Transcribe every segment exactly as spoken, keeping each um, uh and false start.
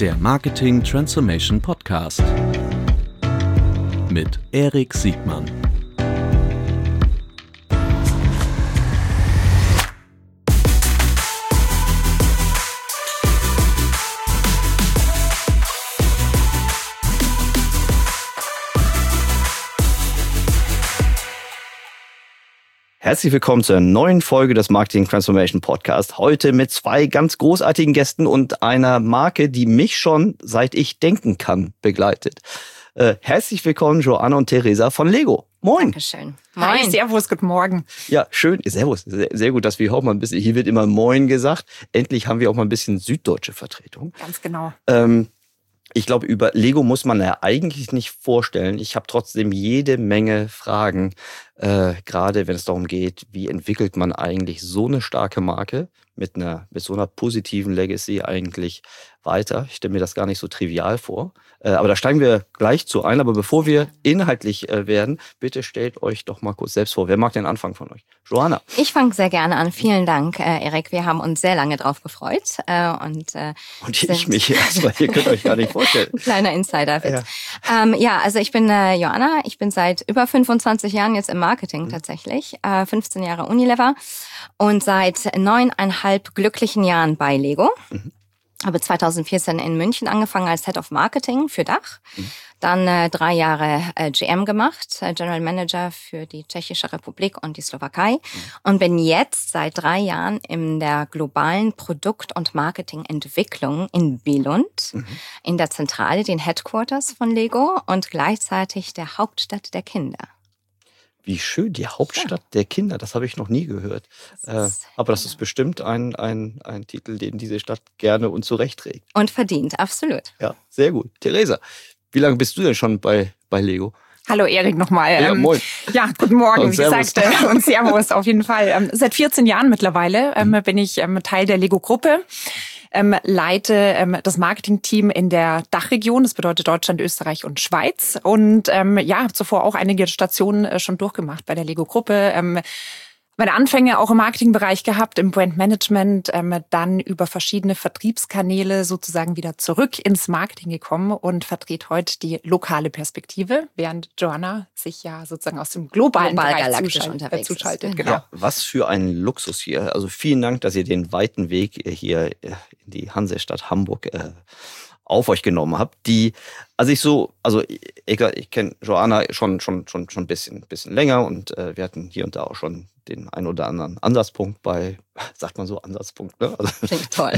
Der Marketing Transformation Podcast mit Erik Siegmann. Herzlich willkommen zur neuen Folge des Marketing Transformation Podcast. Heute mit zwei ganz großartigen Gästen und einer Marke, die mich schon seit ich denken kann begleitet. Äh, herzlich willkommen Joanna und Theresa von Lego. Moin. Dankeschön. Moin. Hi, servus, guten Morgen. Ja, schön. Servus. Sehr, sehr gut, dass wir auch mal ein bisschen, hier wird immer Moin gesagt. Endlich haben wir auch mal ein bisschen süddeutsche Vertretung. Ganz genau. Ähm, Ich glaube, über Lego muss man ja eigentlich nicht vorstellen. Ich habe trotzdem jede Menge Fragen, äh, gerade wenn es darum geht, wie entwickelt man eigentlich so eine starke Marke mit einer mit so einer positiven Legacy eigentlich weiter. Ich stelle mir das gar nicht so trivial vor. Äh, aber da steigen wir gleich zu ein. Aber bevor wir inhaltlich äh, werden, bitte stellt euch doch mal kurz selbst vor. Wer mag den Anfang von euch? Joanna. Ich fange sehr gerne an. Vielen Dank, äh, Erik. Wir haben uns sehr lange drauf gefreut. Äh, und äh, und ich mich erstmal. Ihr könnt euch gar nicht vorstellen. Ein kleiner Insider-Witz. Ja. Ähm, ja, also ich bin äh, Joanna. Ich bin seit über fünfundzwanzig Jahren jetzt im Marketing mhm. tatsächlich. Äh, fünfzehn Jahre Unilever und seit neuneinhalb glücklichen Jahren bei Lego. Mhm. Habe zweitausendvierzehn in München angefangen als Head of Marketing für Dach. Mhm. Dann äh, drei Jahre äh, G M gemacht, äh, General Manager für die Tschechische Republik und die Slowakei. Mhm. Und bin jetzt seit drei Jahren in der globalen Produkt- und Marketingentwicklung in Billund, mhm. in der Zentrale, den Headquarters von Lego und gleichzeitig der Hauptstadt der Kinder. Wie schön, die Hauptstadt ja. der Kinder, das habe ich noch nie gehört. Äh, aber das ist bestimmt ein, ein, ein Titel, den diese Stadt gerne und zurecht trägt. Und verdient, absolut. Ja, sehr gut. Theresa, wie lange bist du denn schon bei, bei Lego? Hallo Erik nochmal. Ja, moin. Ja, guten Morgen, und wie servus. gesagt. Äh, und Servus auf jeden Fall. Ähm, seit vierzehn Jahren mittlerweile ähm, bin ich ähm, Teil der Lego-Gruppe. Ähm, leite ähm, das Marketing-Team in der Dachregion, das bedeutet Deutschland, Österreich und Schweiz. Und ähm, ja, zuvor auch einige Stationen äh, schon durchgemacht bei der Lego-Gruppe. Ähm, meine Anfänge auch im Marketingbereich gehabt, im Brandmanagement, ähm, dann über verschiedene Vertriebskanäle sozusagen wieder zurück ins Marketing gekommen und vertrete heute die lokale Perspektive, während Joanna sich ja sozusagen aus dem globalen Global Bereich galaktisch zuschaltet. unterwegs zuschaltet ist. genau. Ja, was für ein Luxus hier. Also vielen Dank, dass ihr den weiten Weg hier in die Hansestadt Hamburg äh, auf euch genommen habt. Die, also ich so, also ich, ich kenne Joanna schon schon schon schon ein bisschen bisschen länger und äh, wir hatten hier und da auch schon den ein oder anderen Ansatzpunkt bei, sagt man so, Ansatzpunkt, ne? Also, klingt toll.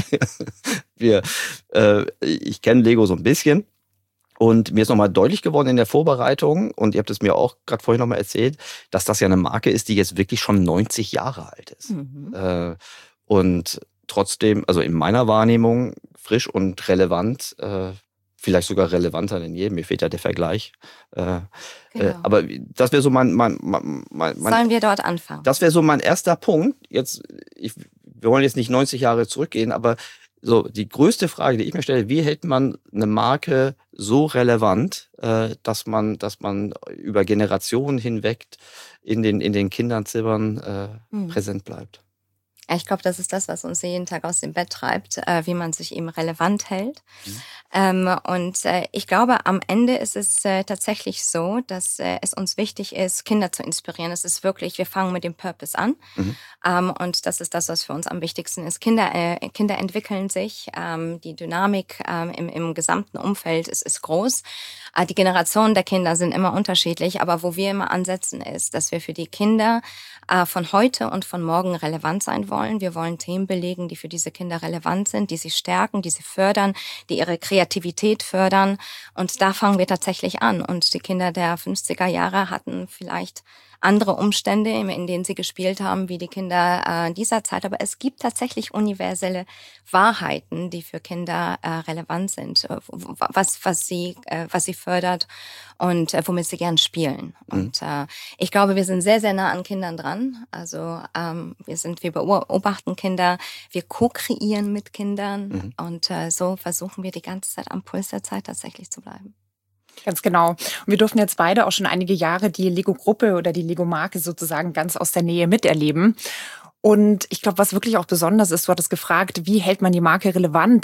wir, äh, ich kenne Lego so ein bisschen und mir ist nochmal deutlich geworden in der Vorbereitung und ihr habt es mir auch gerade vorhin nochmal erzählt, dass das ja eine Marke ist, die jetzt wirklich schon neunzig Jahre alt ist. Mhm. Äh, und trotzdem, also in meiner Wahrnehmung, frisch und relevant, äh, vielleicht sogar relevanter denn je. Mir fehlt ja der Vergleich. Äh, genau. äh, aber das wäre so mein, mein, mein, mein... Sollen wir dort anfangen? Das wäre so mein erster Punkt. Jetzt, ich, wir wollen jetzt nicht neunzig Jahre zurückgehen, aber so die größte Frage, die ich mir stelle, wie hält man eine Marke so relevant, äh, dass man, dass man über Generationen hinweg in den, in den Kinderzimmern äh, hm. präsent bleibt? Ich glaube, das ist das, was uns jeden Tag aus dem Bett treibt, äh, wie man sich eben relevant hält. Mhm. Ähm, und äh, ich glaube, am Ende ist es äh, tatsächlich so, dass äh, es uns wichtig ist, Kinder zu inspirieren. Es ist wirklich, wir fangen mit dem Purpose an. Mhm. Ähm, und das ist das, was für uns am wichtigsten ist. Kinder, äh, Kinder entwickeln sich. Ähm, die Dynamik ähm, im, im gesamten Umfeld ist, ist groß. Äh, die Generationen der Kinder sind immer unterschiedlich. Aber wo wir immer ansetzen, ist, dass wir für die Kinder äh, von heute und von morgen relevant sein wollen. Wir wollen Themen belegen, die für diese Kinder relevant sind, die sie stärken, die sie fördern, die ihre Kreativität fördern. Und da fangen wir tatsächlich an. Und die Kinder der fünfziger Jahre hatten vielleicht andere Umstände, in denen sie gespielt haben, wie die Kinder äh, dieser Zeit. Aber es gibt tatsächlich universelle Wahrheiten, die für Kinder äh, relevant sind, was, was, sie, äh, was sie fördert und äh, womit sie gern spielen. Mhm. Und äh, ich glaube, wir sind sehr, sehr nah an Kindern dran. Also ähm, wir sind, wir beobachten Kinder, wir co-kreieren mit Kindern mhm. und äh, so versuchen wir die ganze Zeit am Puls der Zeit tatsächlich zu bleiben. Ganz genau. Und wir durften jetzt beide auch schon einige Jahre die Lego-Gruppe oder die Lego-Marke sozusagen ganz aus der Nähe miterleben. Und ich glaube, was wirklich auch besonders ist, du hattest gefragt, wie hält man die Marke relevant?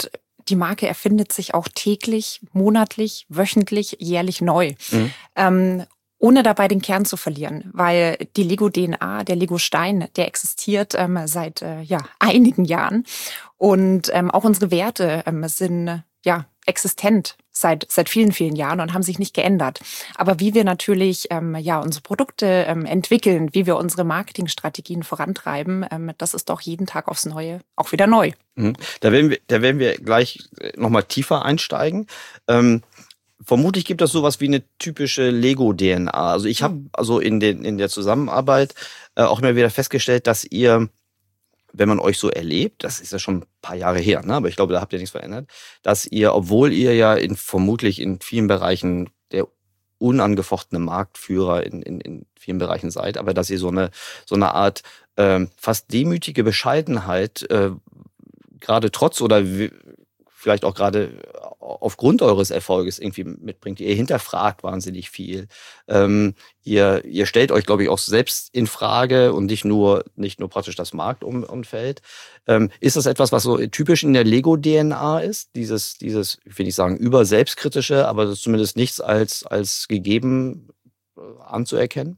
die Marke erfindet sich auch täglich, monatlich, wöchentlich, jährlich neu. Mhm. Ähm, ohne dabei den Kern zu verlieren, weil die Lego-D N A, der Lego-Stein, der existiert ähm, seit äh, ja, einigen Jahren. Und ähm, auch unsere Werte ähm, sind ja existent seit seit vielen, vielen Jahren und haben sich nicht geändert. Aber wie wir natürlich ähm, ja unsere Produkte ähm, entwickeln, wie wir unsere Marketingstrategien vorantreiben, ähm, das ist doch jeden Tag aufs Neue auch wieder neu. Mhm. Da werden wir, da werden wir gleich nochmal tiefer einsteigen. Ähm, vermutlich gibt es sowas wie eine typische Lego-D N A. Also ich habe also in, den, in der Zusammenarbeit äh, auch immer wieder festgestellt, dass ihr, wenn man euch so erlebt, das ist ja schon ein paar Jahre her, ne? Aber ich glaube, da habt ihr nichts verändert, dass ihr, obwohl ihr ja in, vermutlich in vielen Bereichen der unangefochtene Marktführer in, in, in vielen Bereichen seid, aber dass ihr so eine, so eine Art ähm, fast demütige Bescheidenheit äh, gerade trotz oder w- vielleicht auch gerade aufgrund eures Erfolges irgendwie mitbringt. Ihr hinterfragt wahnsinnig viel. Ähm, ihr, ihr stellt euch, glaube ich, auch selbst in Frage und nicht nur, nicht nur praktisch das Marktumfeld. Ähm, ist das etwas, was so typisch in der Lego-D N A ist? Dieses, dieses, ich will nicht sagen über selbstkritische, aber das ist zumindest nichts als, als gegeben äh, anzuerkennen?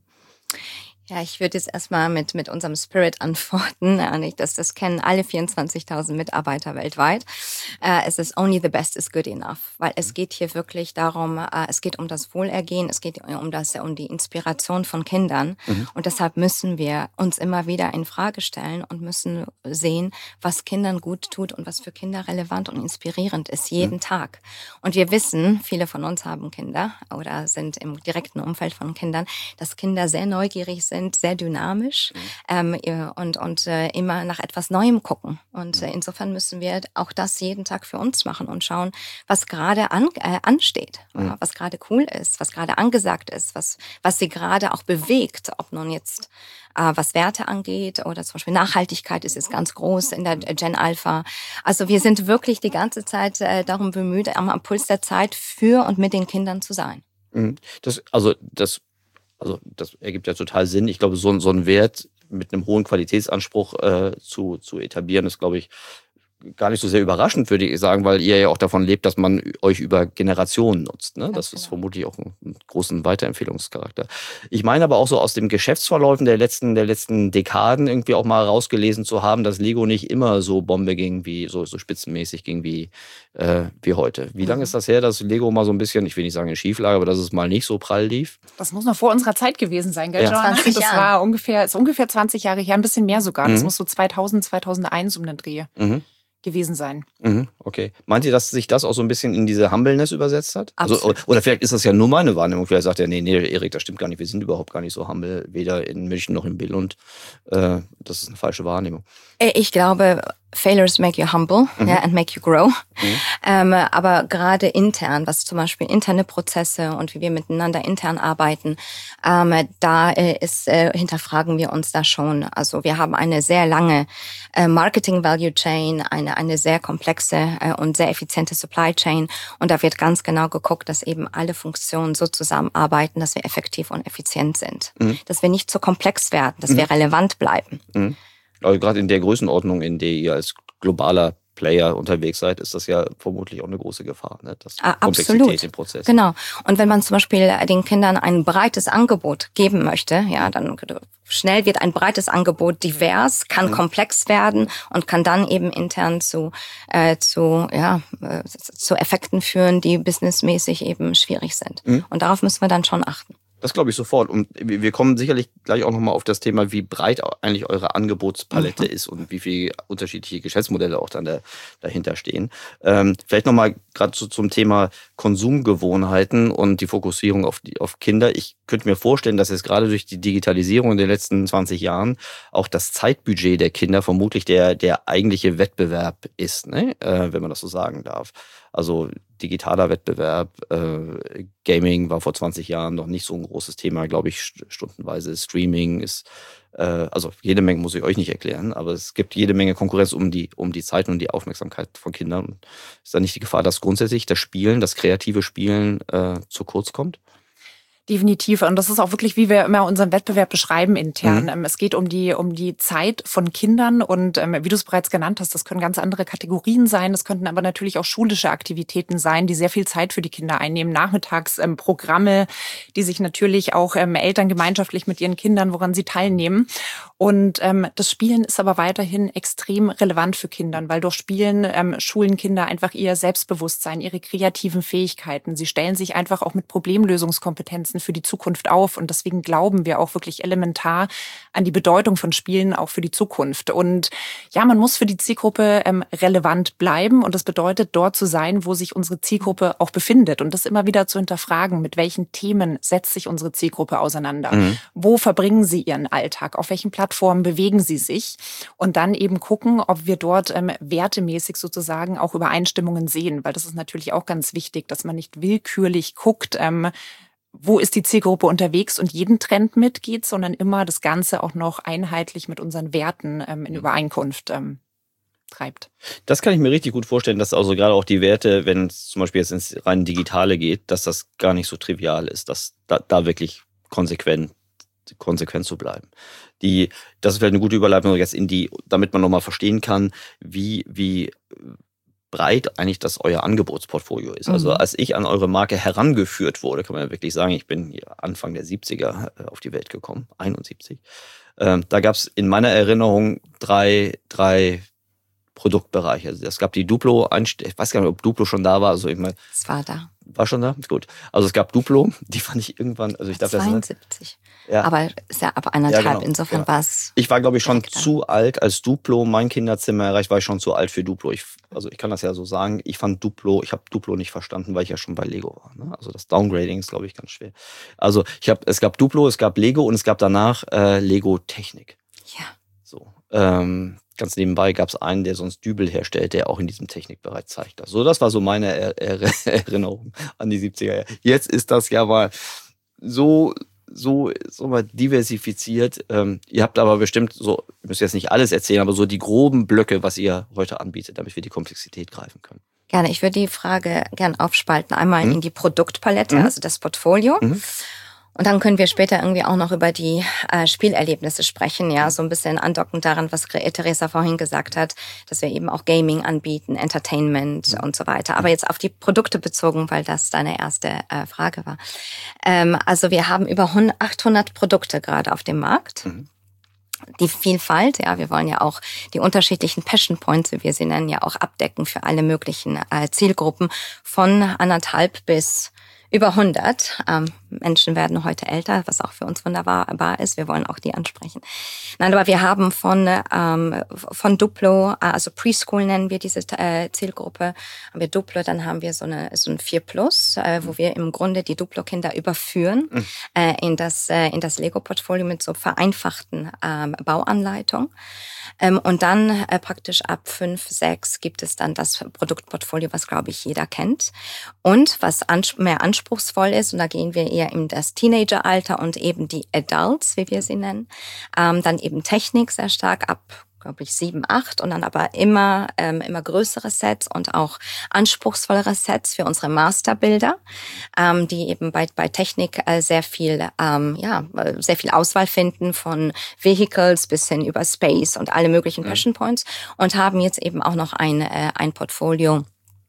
Ja, ich würde jetzt erstmal mit, mit unserem Spirit antworten. Das, das kennen alle vierundzwanzigtausend Mitarbeiter weltweit. Es ist only the best is good enough, weil es geht hier wirklich darum, es geht um das Wohlergehen, es geht um das, um die Inspiration von Kindern. Mhm. Und deshalb müssen wir uns immer wieder in Frage stellen und müssen sehen, was Kindern gut tut und was für Kinder relevant und inspirierend ist, jeden mhm. Tag. Und wir wissen, viele von uns haben Kinder oder sind im direkten Umfeld von Kindern, dass Kinder sehr neugierig sind, sind sehr dynamisch mhm. ähm, und, und äh, immer nach etwas Neuem gucken. Und äh, insofern müssen wir auch das jeden Tag für uns machen und schauen, was gerade an, äh, ansteht, mhm. äh, was gerade cool ist, was gerade angesagt ist, was, was sie gerade auch bewegt, ob nun jetzt äh, was Werte angeht oder zum Beispiel Nachhaltigkeit ist jetzt ganz groß in der Gen Alpha. Also wir sind wirklich die ganze Zeit äh, darum bemüht, am, am Puls der Zeit für und mit den Kindern zu sein. Mhm. Das, also das Also das ergibt ja total Sinn. Ich glaube, so, so einen Wert mit einem hohen Qualitätsanspruch äh, zu, zu etablieren, ist, glaube ich, gar nicht so sehr überraschend, würde ich sagen, weil ihr ja auch davon lebt, dass man euch über Generationen nutzt. Ne? Das ist vermutlich auch einen großen Weiterempfehlungscharakter. Ich meine aber auch so aus dem Geschäftsverläufen der letzten, der letzten Dekaden irgendwie auch mal rausgelesen zu haben, dass Lego nicht immer so Bombe ging, wie so, so spitzenmäßig ging wie, äh, wie heute. Wie lange ist das her, dass Lego mal so ein bisschen, ich will nicht sagen in Schieflage, aber dass es mal nicht so prall lief? Das muss noch vor unserer Zeit gewesen sein, gell, ja. Joanna? zwanzig Das Jahre. war ungefähr, ist ungefähr zwanzig Jahre her, ein bisschen mehr sogar. Mhm. Das muss so zweitausend, zweitausendeins um den Dreh mhm. gewesen sein. Mhm, okay. Meint ihr, dass sich das auch so ein bisschen in diese Humbleness übersetzt hat? Also, Absolut. oder vielleicht ist das ja nur meine Wahrnehmung. Vielleicht sagt er, nee, nee, Erik, das stimmt gar nicht. Wir sind überhaupt gar nicht so humble, weder in München noch in Billund. Äh, das ist eine falsche Wahrnehmung. Ich glaube, failures make you humble mhm. yeah, and make you grow. Mhm. Ähm, aber gerade intern, was zum Beispiel interne Prozesse und wie wir miteinander intern arbeiten, ähm, da äh, ist, äh, hinterfragen wir uns da schon. Also wir haben eine sehr lange äh, Marketing Value Chain, eine, eine sehr komplexe äh, und sehr effiziente Supply Chain. Und da wird ganz genau geguckt, dass eben alle Funktionen so zusammenarbeiten, dass wir effektiv und effizient sind. Mhm. Dass wir nicht zu komplex werden, dass mhm. wir relevant bleiben. Mhm. Also gerade in der Größenordnung, in der ihr als globaler Player unterwegs seid, ist das ja vermutlich auch eine große Gefahr, ne? Das ah, Komplexität absolut. im Prozess. Genau. Und wenn man zum Beispiel den Kindern ein breites Angebot geben möchte, ja, dann schnell wird ein breites Angebot divers, kann mhm. komplex werden und kann dann eben intern zu äh, zu ja äh, zu Effekten führen, die businessmäßig eben schwierig sind. Mhm. Und darauf müssen wir dann schon achten. Das glaube ich sofort. Und wir kommen sicherlich gleich auch nochmal auf das Thema, wie breit eigentlich eure Angebotspalette mhm. ist und wie viele unterschiedliche Geschäftsmodelle auch dann da, dahinter stehen. Ähm, vielleicht nochmal gerade zu, zum Thema Konsumgewohnheiten und die Fokussierung auf, die, auf Kinder. Ich könnte mir vorstellen, dass jetzt gerade durch die Digitalisierung in den letzten zwanzig Jahren auch das Zeitbudget der Kinder vermutlich der, der eigentliche Wettbewerb ist, ne? äh, wenn man das so sagen darf. Also digitaler Wettbewerb, äh, Gaming war vor zwanzig Jahren noch nicht so ein großes Thema, glaube ich, stundenweise. Streaming ist, äh, also jede Menge muss ich euch nicht erklären, aber es gibt jede Menge Konkurrenz um die, um die Zeit und die Aufmerksamkeit von Kindern. Ist da nicht die Gefahr, dass grundsätzlich das Spielen, das kreative Spielen äh, zu kurz kommt? Definitiv. Und das ist auch wirklich, wie wir immer unseren Wettbewerb beschreiben intern. Mhm. Es geht um die, um die Zeit von Kindern und ähm, wie du es bereits genannt hast, das können ganz andere Kategorien sein. Das könnten aber natürlich auch schulische Aktivitäten sein, die sehr viel Zeit für die Kinder einnehmen. Nachmittags ähm, Programme, die sich natürlich auch ähm, Eltern gemeinschaftlich mit ihren Kindern, woran sie teilnehmen. Und ähm, das Spielen ist aber weiterhin extrem relevant für Kinder, weil durch Spielen ähm, schulen Kinder einfach ihr Selbstbewusstsein, ihre kreativen Fähigkeiten. Sie stellen sich einfach auch mit Problemlösungskompetenzen für die Zukunft auf. Und deswegen glauben wir auch wirklich elementar an die Bedeutung von Spielen auch für die Zukunft. Und ja, man muss für die Zielgruppe ähm, relevant bleiben. Und das bedeutet, dort zu sein, wo sich unsere Zielgruppe auch befindet. Und das immer wieder zu hinterfragen, mit welchen Themen setzt sich unsere Zielgruppe auseinander? Mhm. Wo verbringen sie ihren Alltag? Auf welchen Plattformen bewegen sie sich? Und dann eben gucken, ob wir dort ähm, wertemäßig sozusagen auch Übereinstimmungen sehen. Weil das ist natürlich auch ganz wichtig, dass man nicht willkürlich guckt, ähm, wo ist die Zielgruppe unterwegs und jeden Trend mitgeht, sondern immer das Ganze auch noch einheitlich mit unseren Werten ähm, in Übereinkunft ähm, treibt. Das kann ich mir richtig gut vorstellen, dass also gerade auch die Werte, wenn es zum Beispiel jetzt ins rein Digitale geht, dass das gar nicht so trivial ist, dass da, da wirklich konsequent, konsequent zu bleiben. Die, das ist vielleicht eine gute Überleitung jetzt in die, damit man nochmal verstehen kann, wie, wie breit eigentlich das euer Angebotsportfolio ist. Mhm. Also als ich an eure Marke herangeführt wurde, kann man ja wirklich sagen, ich bin hier Anfang der siebziger auf die Welt gekommen, einundsiebzig. Ähm, da gab es in meiner Erinnerung drei, drei Produktbereiche. Also es gab die Duplo, ich weiß gar nicht, ob Duplo schon da war. Also ich meine, es war da. War schon da? Gut. Also es gab Duplo, die fand ich irgendwann, also ich dachte, zweiundsiebzig. Das, ja. Aber ist ja ab anderthalb, ja, genau, insofern genau. war es. Ich war, glaube ich, schon zu alt, als Duplo mein Kinderzimmer erreicht, war ich schon zu alt für Duplo. Ich, also ich kann das ja so sagen, ich fand Duplo, ich habe Duplo nicht verstanden, weil ich ja schon bei Lego war. Ne? Also das Downgrading ist, glaube ich, ganz schwer. Also ich habe, es gab Duplo, es gab Lego und es gab danach äh, Lego Technik. Ja. So. Ähm, Ganz nebenbei gab es einen, der sonst Dübel herstellt, der auch in diesem Technikbereich zeigt. So, das war so meine er- er- Erinnerung an die siebziger Jahre. Jetzt ist das ja mal so, so, so mal diversifiziert. Ähm, ihr habt aber bestimmt so, ihr müsst jetzt nicht alles erzählen, aber so die groben Blöcke, was ihr heute anbietet, damit wir die Komplexität greifen können. Gerne. Ich würde die Frage gern aufspalten. Einmal mhm. in die Produktpalette, mhm. also das Portfolio. Mhm. Und dann können wir später irgendwie auch noch über die äh, Spielerlebnisse sprechen, ja, so ein bisschen andockend daran, was Theresa vorhin gesagt hat, dass wir eben auch Gaming anbieten, Entertainment und so weiter. Aber jetzt auf die Produkte bezogen, weil das deine erste äh, Frage war. Ähm, also wir haben über achthundert Produkte gerade auf dem Markt. Mhm. Die Vielfalt, ja, wir wollen ja auch die unterschiedlichen Passion Points, wie wir sie nennen, ja auch abdecken für alle möglichen äh, Zielgruppen von anderthalb bis über hundert. Ähm, Menschen werden heute älter, was auch für uns wunderbar ist. Wir wollen auch die ansprechen. Nein, aber wir haben von ähm, von Duplo, also Preschool nennen wir diese äh, Zielgruppe, haben wir Duplo, dann haben wir so eine so ein vier Plus, äh, wo wir im Grunde die Duplo-Kinder überführen mhm. äh, in das äh, in das Lego-Portfolio mit so vereinfachten ähm, Bauanleitungen. Ähm, und dann äh, praktisch ab fünf, sechs gibt es dann das Produktportfolio, was, glaube ich, jeder kennt. Und was ans- mehr anspruchsvoll ist, und da gehen wir eher in das Teenageralter und eben die Adults, wie wir sie nennen, ähm, dann eben Technik sehr stark ab, glaube ich, sieben, acht und dann aber immer ähm, immer größere Sets und auch anspruchsvollere Sets für unsere Masterbilder, ähm, die eben bei bei Technik äh, sehr viel ähm, ja sehr viel Auswahl finden von Vehicles bis hin über Space und alle möglichen Passion Points und haben jetzt eben auch noch ein äh, ein Portfolio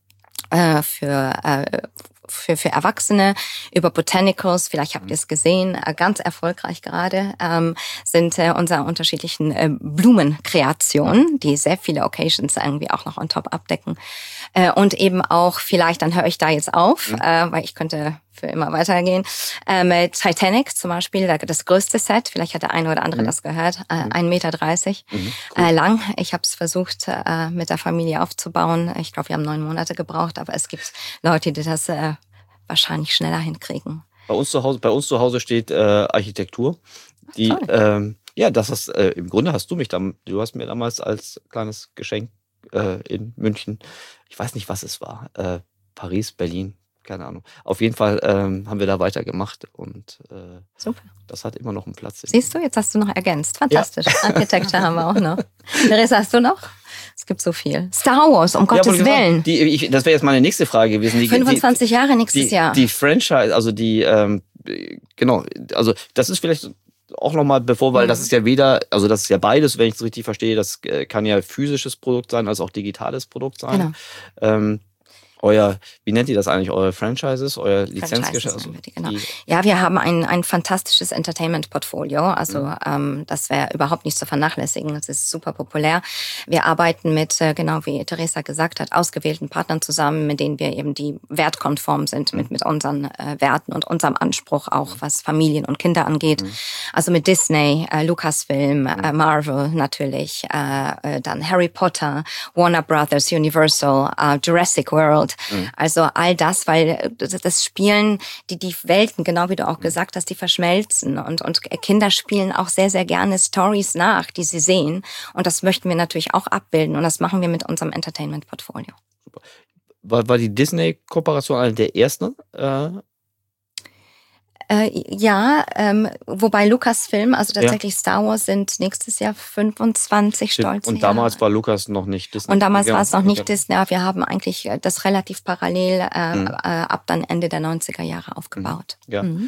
äh, für äh, Für, für Erwachsene über Botanicals, vielleicht habt ihr es gesehen, ganz erfolgreich gerade, ähm, sind äh, unsere unterschiedlichen äh, Blumenkreationen, die sehr viele Occasions irgendwie auch noch on top abdecken. Äh, und eben auch, vielleicht, dann höre ich da jetzt auf, mhm. äh, weil ich könnte für immer weitergehen. Ähm, Titanic zum Beispiel, das größte Set, vielleicht hat der eine oder andere mhm. das gehört, äh, ein Meter dreißig mhm, cool. äh, lang. Ich habe es versucht, äh, mit der Familie aufzubauen. Ich glaube, wir haben neun Monate gebraucht, aber es gibt Leute, die das äh, wahrscheinlich schneller hinkriegen. Bei uns zu Hause, bei uns zu Hause steht äh, Architektur. Die, ähm, ja, das ist, äh, im Grunde hast du mich dann, du hast mir damals als kleines Geschenk äh, in München, ich weiß nicht, was es war, äh, Paris, Berlin, keine Ahnung. Auf jeden Fall ähm, haben wir da weitergemacht und äh, super. Das hat immer noch einen Platz. Siehst du, jetzt hast du noch ergänzt. Fantastisch. Ja. Architecture haben wir auch noch. Theresa, hast du noch? Es gibt so viel. Star Wars, um ja, Gottes Willen. Die, ich, das wäre jetzt meine nächste Frage gewesen. Die, fünfundzwanzig die, Jahre nächstes die, Jahr. Die Franchise, also die, ähm, genau, also das ist vielleicht auch nochmal bevor, weil mhm. das ist ja weder, also das ist ja beides, wenn ich es richtig verstehe, das kann ja physisches Produkt sein, als auch digitales Produkt sein. Genau. Ähm, Euer, wie nennt ihr das eigentlich, eure Franchises, euer Lizenzgeschäft? Also genau. Ja, wir haben ein, ein fantastisches Entertainment-Portfolio, also mhm. ähm, das wäre überhaupt nicht zu vernachlässigen, es ist super populär. Wir arbeiten mit, äh, genau wie Theresa gesagt hat, ausgewählten Partnern zusammen, mit denen wir eben die wertkonform sind, mhm. mit, mit unseren äh, Werten und unserem Anspruch auch, was Familien und Kinder angeht. Mhm. Also mit Disney, äh, Lucasfilm, äh, Marvel natürlich, äh, dann Harry Potter, Warner Brothers, Universal, äh, Jurassic World. Mhm. Also all das, weil das Spielen, die, die Welten, genau wie du auch gesagt hast, die verschmelzen und, und Kinder spielen auch sehr, sehr gerne Stories nach, die sie sehen und das möchten wir natürlich auch abbilden und das machen wir mit unserem Entertainment-Portfolio. Super. War, war die Disney-Kooperation eine der ersten? Äh Äh, ja, ähm, wobei Lucasfilm, also tatsächlich ja. Star Wars sind nächstes Jahr fünfundzwanzig stolze Und damals Jahre. War Lucas noch nicht Disney. Und damals ja. war es noch nicht Disney. Wir haben eigentlich das relativ parallel äh, mhm. äh, ab dann Ende der neunziger Jahre aufgebaut. Ja. Mhm.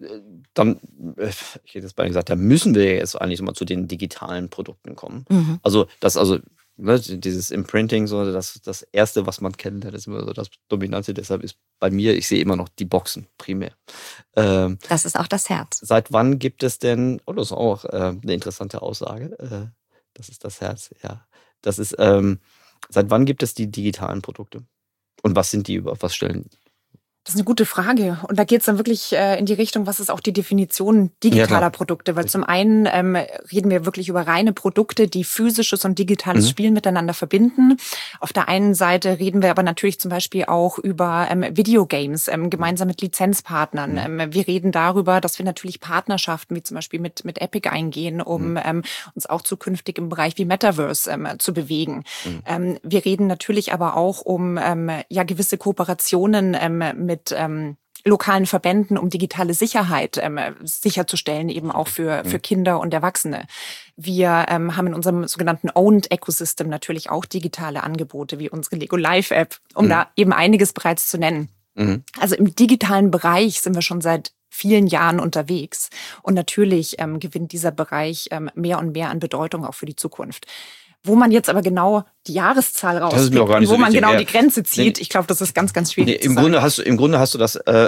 Dann, ich hätte jetzt beinahe gesagt, da müssen wir jetzt eigentlich mal zu den digitalen Produkten kommen. Mhm. Also das, also ne, dieses Imprinting, so das, das Erste, was man kennt, das ist immer so das Dominante. Deshalb ist bei mir, ich sehe immer noch die Boxen primär. Ähm, das ist auch das Herz. Seit wann gibt es denn, oh, das ist auch äh, eine interessante Aussage, äh, das ist das Herz, ja. Das ist, ähm, seit wann gibt es die digitalen Produkte? Und was sind die, über was stellen Das ist eine gute Frage. Und da geht es dann wirklich äh, in die Richtung, was ist auch die Definition digitaler ja, Produkte? Weil zum einen ähm, reden wir wirklich über reine Produkte, die physisches und digitales mhm. Spielen miteinander verbinden. Auf der einen Seite reden wir aber natürlich zum Beispiel auch über ähm, Videogames, ähm, gemeinsam mit Lizenzpartnern. Mhm. Ähm, wir reden darüber, dass wir natürlich Partnerschaften wie zum Beispiel mit, mit Epic eingehen, um mhm. ähm, uns auch zukünftig im Bereich wie Metaverse ähm, zu bewegen. Mhm. Ähm, wir reden natürlich aber auch um ähm, ja gewisse Kooperationen ähm, mit mit ähm, lokalen Verbänden, um digitale Sicherheit ähm, sicherzustellen, eben auch für für Kinder und Erwachsene. Wir ähm, haben in unserem sogenannten Owned Ecosystem natürlich auch digitale Angebote, wie unsere Lego Live App, um mhm. da eben einiges bereits zu nennen. Mhm. Also im digitalen Bereich sind wir schon seit vielen Jahren unterwegs. Und natürlich ähm, gewinnt dieser Bereich ähm, mehr und mehr an Bedeutung auch für die Zukunft. Wo man jetzt aber genau die Jahreszahl rauspickt und wo so man genau ja. die Grenze zieht, nee, ich glaube, das ist ganz, ganz schwierig. Nee, im, Grunde hast du, Im Grunde hast du das, äh,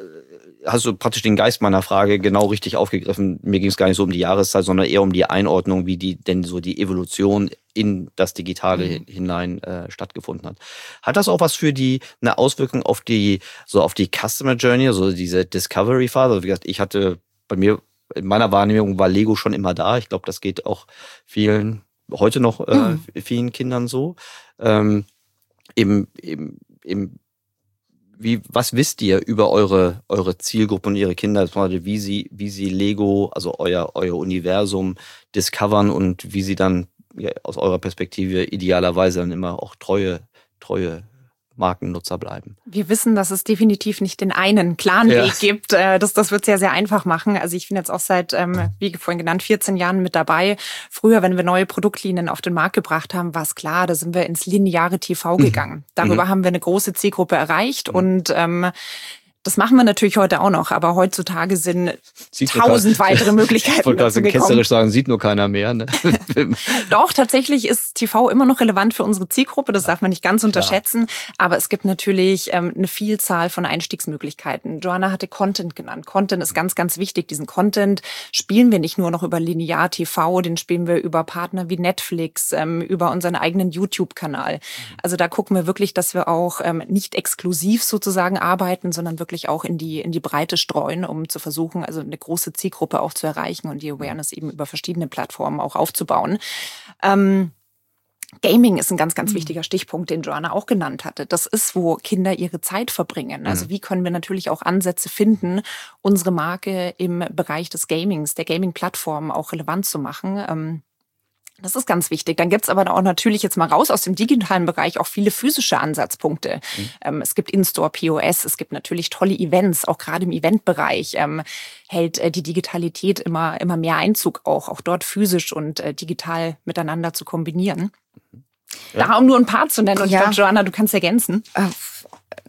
hast du praktisch den Geist meiner Frage genau richtig aufgegriffen. Mir ging es gar nicht so um die Jahreszahl, sondern eher um die Einordnung, wie die denn so die Evolution in das Digitale mhm. hinein äh, stattgefunden hat. Hat das auch was für die, eine Auswirkung auf die, so auf die Customer Journey, so diese Discovery Phase? Also wie gesagt, ich hatte bei mir, in meiner Wahrnehmung war Lego schon immer da. Ich glaube, das geht auch vielen heute noch äh, mhm. vielen Kindern so. Ähm, eben, eben, eben, wie, was wisst ihr über eure, eure Zielgruppe und ihre Kinder, wie sie, wie sie Lego, also euer, euer Universum discovern und wie sie dann ja, aus eurer Perspektive idealerweise dann immer auch treue, treue Markennutzer bleiben? Wir wissen, dass es definitiv nicht den einen klaren ja. Weg gibt. Das, das wird sehr, sehr einfach machen. Also ich bin jetzt auch seit, wie vorhin genannt, vierzehn Jahren mit dabei. Früher, wenn wir neue Produktlinien auf den Markt gebracht haben, war es klar, da sind wir ins lineare T V gegangen. Mhm. Darüber mhm. haben wir eine große Zielgruppe erreicht mhm. und ähm, das machen wir natürlich heute auch noch, aber heutzutage sind sieht tausend kein, weitere Möglichkeiten. Ich wollte gerade ketzerisch sagen, sieht nur keiner mehr. Ne? Doch, tatsächlich ist T V immer noch relevant für unsere Zielgruppe, das darf man nicht ganz unterschätzen, ja. aber es gibt natürlich ähm, eine Vielzahl von Einstiegsmöglichkeiten. Joanna hatte Content genannt. Content ist ganz, ganz wichtig. Diesen Content spielen wir nicht nur noch über linear T V, den spielen wir über Partner wie Netflix, ähm, über unseren eigenen YouTube-Kanal. Also da gucken wir wirklich, dass wir auch ähm, nicht exklusiv sozusagen arbeiten, sondern wirklich auch in die in die Breite streuen, um zu versuchen, also eine große Zielgruppe auch zu erreichen und die Awareness eben über verschiedene Plattformen auch aufzubauen. Ähm, Gaming ist ein ganz, ganz wichtiger Stichpunkt, den Joanna auch genannt hatte. Das ist, wo Kinder ihre Zeit verbringen. Also wie können wir natürlich auch Ansätze finden, unsere Marke im Bereich des Gamings, der Gaming-Plattform auch relevant zu machen. Ähm, Das ist ganz wichtig. Dann gibt's aber auch natürlich jetzt mal raus aus dem digitalen Bereich auch viele physische Ansatzpunkte. Mhm. Ähm, es gibt In-Store-P O S, es gibt natürlich tolle Events, auch gerade im Eventbereich ähm, hält äh, die Digitalität immer immer mehr Einzug auch, auch dort physisch und äh, digital miteinander zu kombinieren. Ja. Da um nur ein paar zu nennen und ja. ich glaube, Joanna, du kannst ergänzen. Äh,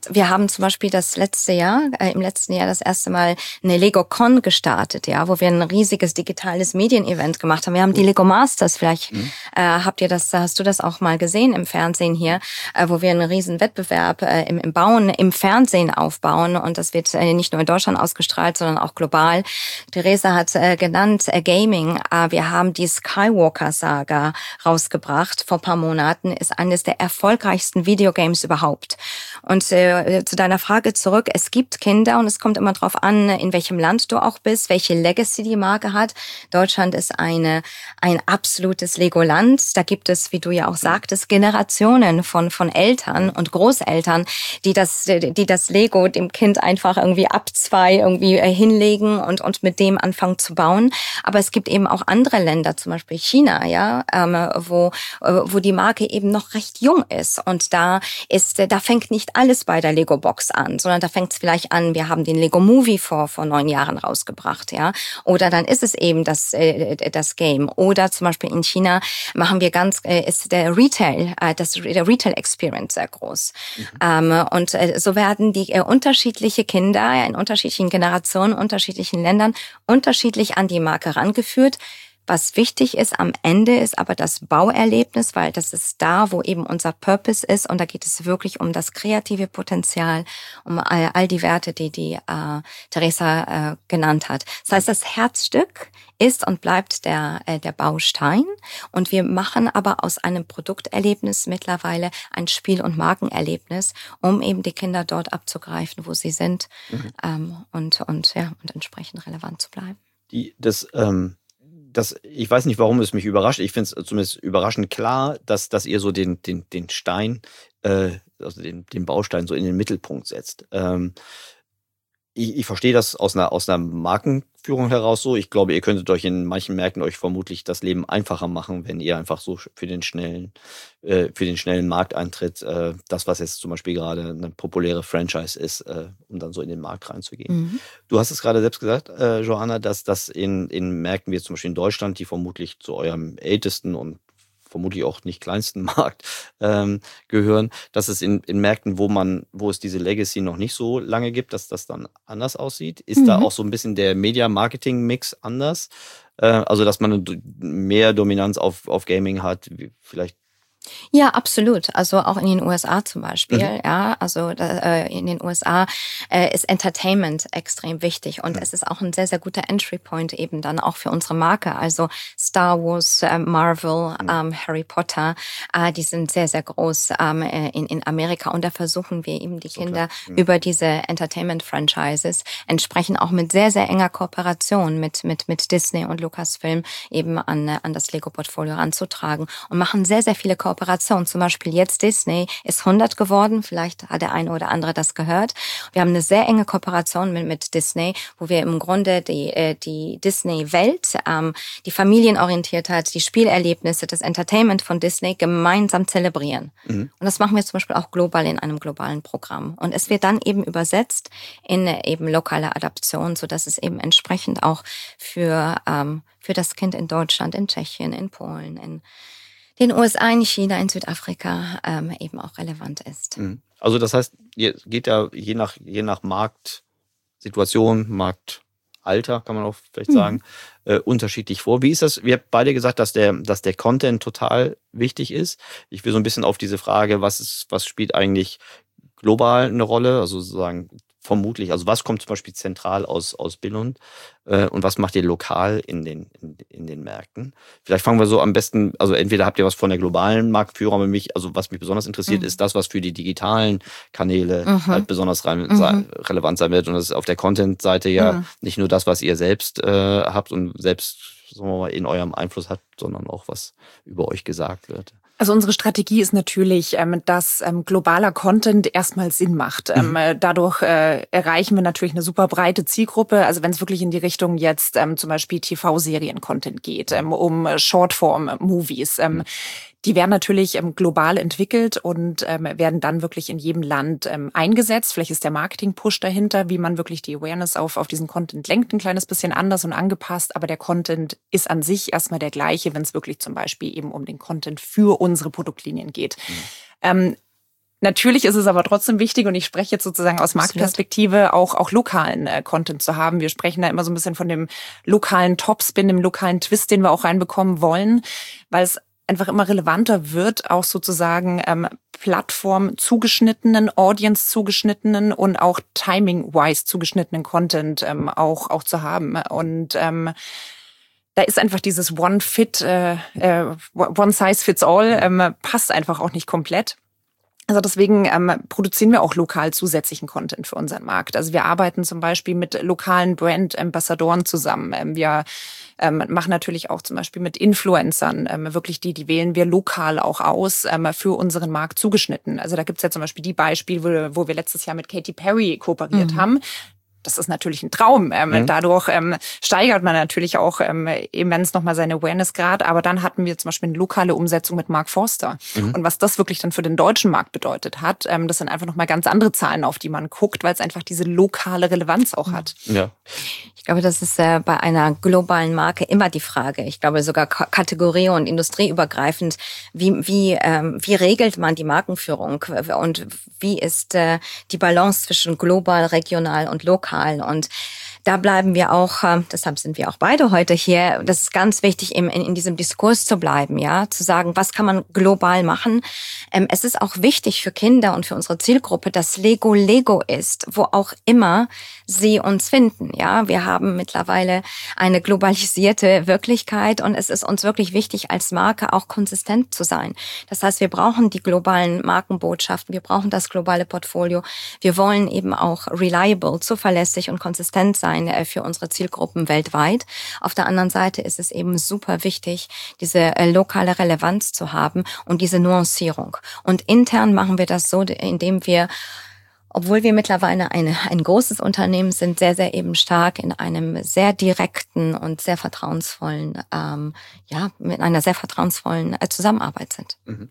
wir haben zum Beispiel das letzte Jahr, äh, im letzten Jahr das erste Mal eine LegoCon gestartet, ja, wo wir ein riesiges digitales Medienevent gemacht haben. Wir haben die Lego Masters, vielleicht mhm. äh, habt ihr das, hast du das auch mal gesehen im Fernsehen hier, äh, wo wir einen riesen Wettbewerb äh, im, im Bauen, im Fernsehen aufbauen, und das wird äh, nicht nur in Deutschland ausgestrahlt, sondern auch global. Theresa hat äh, genannt äh, Gaming. Äh, wir haben die Skywalker-Saga rausgebracht vor ein paar Monaten, ist eines der erfolgreichsten Videogames überhaupt. Und äh, zu deiner Frage zurück, es gibt Kinder, und es kommt immer drauf an, in welchem Land du auch bist, welche Legacy die Marke hat. Deutschland ist eine ein absolutes Legoland. Da gibt es, wie du ja auch sagtest, Generationen von von Eltern und Großeltern, die das die das Lego dem Kind einfach irgendwie ab zwei irgendwie hinlegen und und mit dem anfangen zu bauen. Aber es gibt eben auch andere Länder, zum Beispiel China, ja, ähm, wo wo die Marke eben noch recht jung ist, und da ist da fängt nicht alles bei der Lego Box an, sondern da fängt es vielleicht an, wir haben den Lego Movie vor vor neun Jahren rausgebracht, ja, oder dann ist es eben das äh, das Game, oder zum Beispiel in China machen wir ganz äh, ist der Retail äh, das der Retail Experience sehr groß, mhm. ähm, und äh, so werden die äh, unterschiedliche Kinder in unterschiedlichen Generationen, unterschiedlichen Ländern unterschiedlich an die Marke rangeführt. Was wichtig ist am Ende, ist aber das Bauerlebnis, weil das ist da, wo eben unser Purpose ist, und da geht es wirklich um das kreative Potenzial, um all, all die Werte, die die äh, Theresa äh, genannt hat. Das heißt, das Herzstück ist und bleibt der äh, der Baustein, und wir machen aber aus einem Produkterlebnis mittlerweile ein Spiel- und Markenerlebnis, um eben die Kinder dort abzugreifen, wo sie sind, mhm. ähm, und und ja und entsprechend relevant zu bleiben. Die das ähm Das, ich weiß nicht, warum es mich überrascht. Ich finde es zumindest überraschend klar, dass, dass ihr so den, den, den Stein, äh, also den, den Baustein so in den Mittelpunkt setzt. Ähm, ich, ich verstehe das aus einer, aus einer Markenführung heraus so. Ich glaube, ihr könntet euch in manchen Märkten euch vermutlich das Leben einfacher machen, wenn ihr einfach so für den schnellen, äh, für den schnellen Markteintritt, äh, das, was jetzt zum Beispiel gerade eine populäre Franchise ist, äh, um dann so in den Markt reinzugehen. Mhm. Du hast es gerade selbst gesagt, äh, Joanna, dass das in, in Märkten wie zum Beispiel in Deutschland, die vermutlich zu eurem ältesten und vermutlich auch nicht kleinsten Markt ähm, gehören, dass es in, in Märkten, wo man, wo es diese Legacy noch nicht so lange gibt, dass das dann anders aussieht. Ist mhm. da auch so ein bisschen der Media-Marketing-Mix anders? Äh, also, dass man eine mehr Dominanz auf, auf Gaming hat, wie vielleicht? Ja, absolut. Also auch in den U S A zum Beispiel. Mhm. Ja, also äh, in den U S A äh, ist Entertainment extrem wichtig, und mhm. es ist auch ein sehr, sehr guter Entry Point eben dann auch für unsere Marke. Also Star Wars, äh, Marvel, mhm. ähm, Harry Potter, äh, die sind sehr, sehr groß ähm, in, in Amerika, und da versuchen wir eben die so Kinder mhm. über diese Entertainment-Franchises entsprechend auch mit sehr, sehr enger Kooperation mit mit mit Disney und Lucasfilm eben an an das Lego-Portfolio ranzutragen, und machen sehr, sehr viele Kooperationen. Kooperation. Zum Beispiel jetzt Disney ist hundert geworden, vielleicht hat der eine oder andere das gehört. Wir haben eine sehr enge Kooperation mit, mit Disney, wo wir im Grunde die, die Disney-Welt, ähm, die Familienorientiertheit, die Spielerlebnisse, das Entertainment von Disney gemeinsam zelebrieren. Mhm. Und das machen wir zum Beispiel auch global in einem globalen Programm. Und es wird dann eben übersetzt in eben lokale Adaption, sodass es eben entsprechend auch für, ähm, für das Kind in Deutschland, in Tschechien, in Polen, in den U S A, in China, in Südafrika ähm, eben auch relevant ist. Also das heißt, ihr geht ja je nach, je nach Marktsituation, Marktalter, kann man auch vielleicht mhm. sagen, äh, unterschiedlich vor. Wie ist das? Wir haben beide gesagt, dass der, dass der Content total wichtig ist. Ich will so ein bisschen auf diese Frage, was ist, was spielt eigentlich global eine Rolle, also sozusagen vermutlich, also was kommt zum Beispiel zentral aus, aus Billund äh, und was macht ihr lokal in den, in, in den Märkten? Vielleicht fangen wir so am besten, also entweder habt ihr was von der globalen Marktführung, aber mich, also was mich besonders interessiert, mhm. ist das, was für die digitalen Kanäle mhm. halt besonders rein, mhm. relevant sein wird. Und das ist auf der Content-Seite ja mhm. nicht nur das, was ihr selbst äh, habt und selbst, sagen wir mal, in eurem Einfluss habt, sondern auch was über euch gesagt wird. Also unsere Strategie ist natürlich, dass globaler Content erstmal Sinn macht. Mhm. Dadurch erreichen wir natürlich eine super breite Zielgruppe. Also wenn es wirklich in die Richtung jetzt zum Beispiel T V-Serien-Content geht, um Shortform-Movies, mhm. die werden natürlich ähm, global entwickelt und ähm, werden dann wirklich in jedem Land ähm, eingesetzt. Vielleicht ist der Marketing-Push dahinter, wie man wirklich die Awareness auf, auf diesen Content lenkt, ein kleines bisschen anders und angepasst. Aber der Content ist an sich erstmal der gleiche, wenn es wirklich zum Beispiel eben um den Content für unsere Produktlinien geht. Mhm. Ähm, Natürlich ist es aber trotzdem wichtig, und ich spreche jetzt sozusagen aus Marktperspektive, auch, auch lokalen äh, Content zu haben. Wir sprechen da immer so ein bisschen von dem lokalen Topspin, dem lokalen Twist, den wir auch reinbekommen wollen, weil es einfach immer relevanter wird, auch sozusagen ähm, Plattform zugeschnittenen, Audience zugeschnittenen und auch timing-wise zugeschnittenen Content ähm, auch, auch zu haben. Und ähm, da ist einfach dieses One-Fit, äh, äh, One-Size-Fits-All, ähm, passt einfach auch nicht komplett. Also deswegen ähm, produzieren wir auch lokal zusätzlichen Content für unseren Markt. Also wir arbeiten zum Beispiel mit lokalen Brand-Ambassadoren zusammen. Ähm, wir ähm, machen natürlich auch zum Beispiel mit Influencern, ähm, wirklich die, die wählen wir lokal auch aus, ähm, für unseren Markt zugeschnitten. Also da gibt's ja zum Beispiel die Beispiele, wo, wo wir letztes Jahr mit Katy Perry kooperiert mhm. haben. Das ist natürlich ein Traum. Ähm, mhm. Dadurch ähm, steigert man natürlich auch ähm, immens nochmal seine Awareness-Grad. Aber dann hatten wir zum Beispiel eine lokale Umsetzung mit Mark Forster. Mhm. Und was das wirklich dann für den deutschen Markt bedeutet hat, ähm, das sind einfach nochmal ganz andere Zahlen, auf die man guckt, weil es einfach diese lokale Relevanz auch hat. Ja. Ich glaube, das ist äh, bei einer globalen Marke immer die Frage. Ich glaube, sogar K- kategorie- und industrieübergreifend, wie, wie, ähm, wie regelt man die Markenführung und wie ist äh, die Balance zwischen global, regional und lokal? Und da bleiben wir auch, äh, deshalb sind wir auch beide heute hier. Das ist ganz wichtig, in, in diesem Diskurs zu bleiben, ja, zu sagen, was kann man global machen. Ähm, es ist auch wichtig für Kinder und für unsere Zielgruppe, dass Lego Lego ist, wo auch immer sie uns finden, ja. Wir haben mittlerweile eine globalisierte Wirklichkeit und es ist uns wirklich wichtig, als Marke auch konsistent zu sein. Das heißt, wir brauchen die globalen Markenbotschaften, wir brauchen das globale Portfolio. Wir wollen eben auch reliable, zuverlässig und konsistent sein für unsere Zielgruppen weltweit. Auf der anderen Seite ist es eben super wichtig, diese lokale Relevanz zu haben und diese Nuancierung. Und intern machen wir das so, indem wir, obwohl wir mittlerweile eine, ein großes Unternehmen sind, sehr, sehr eben stark in einem sehr direkten und sehr vertrauensvollen, ähm, ja, mit einer sehr vertrauensvollen Zusammenarbeit sind. Mhm.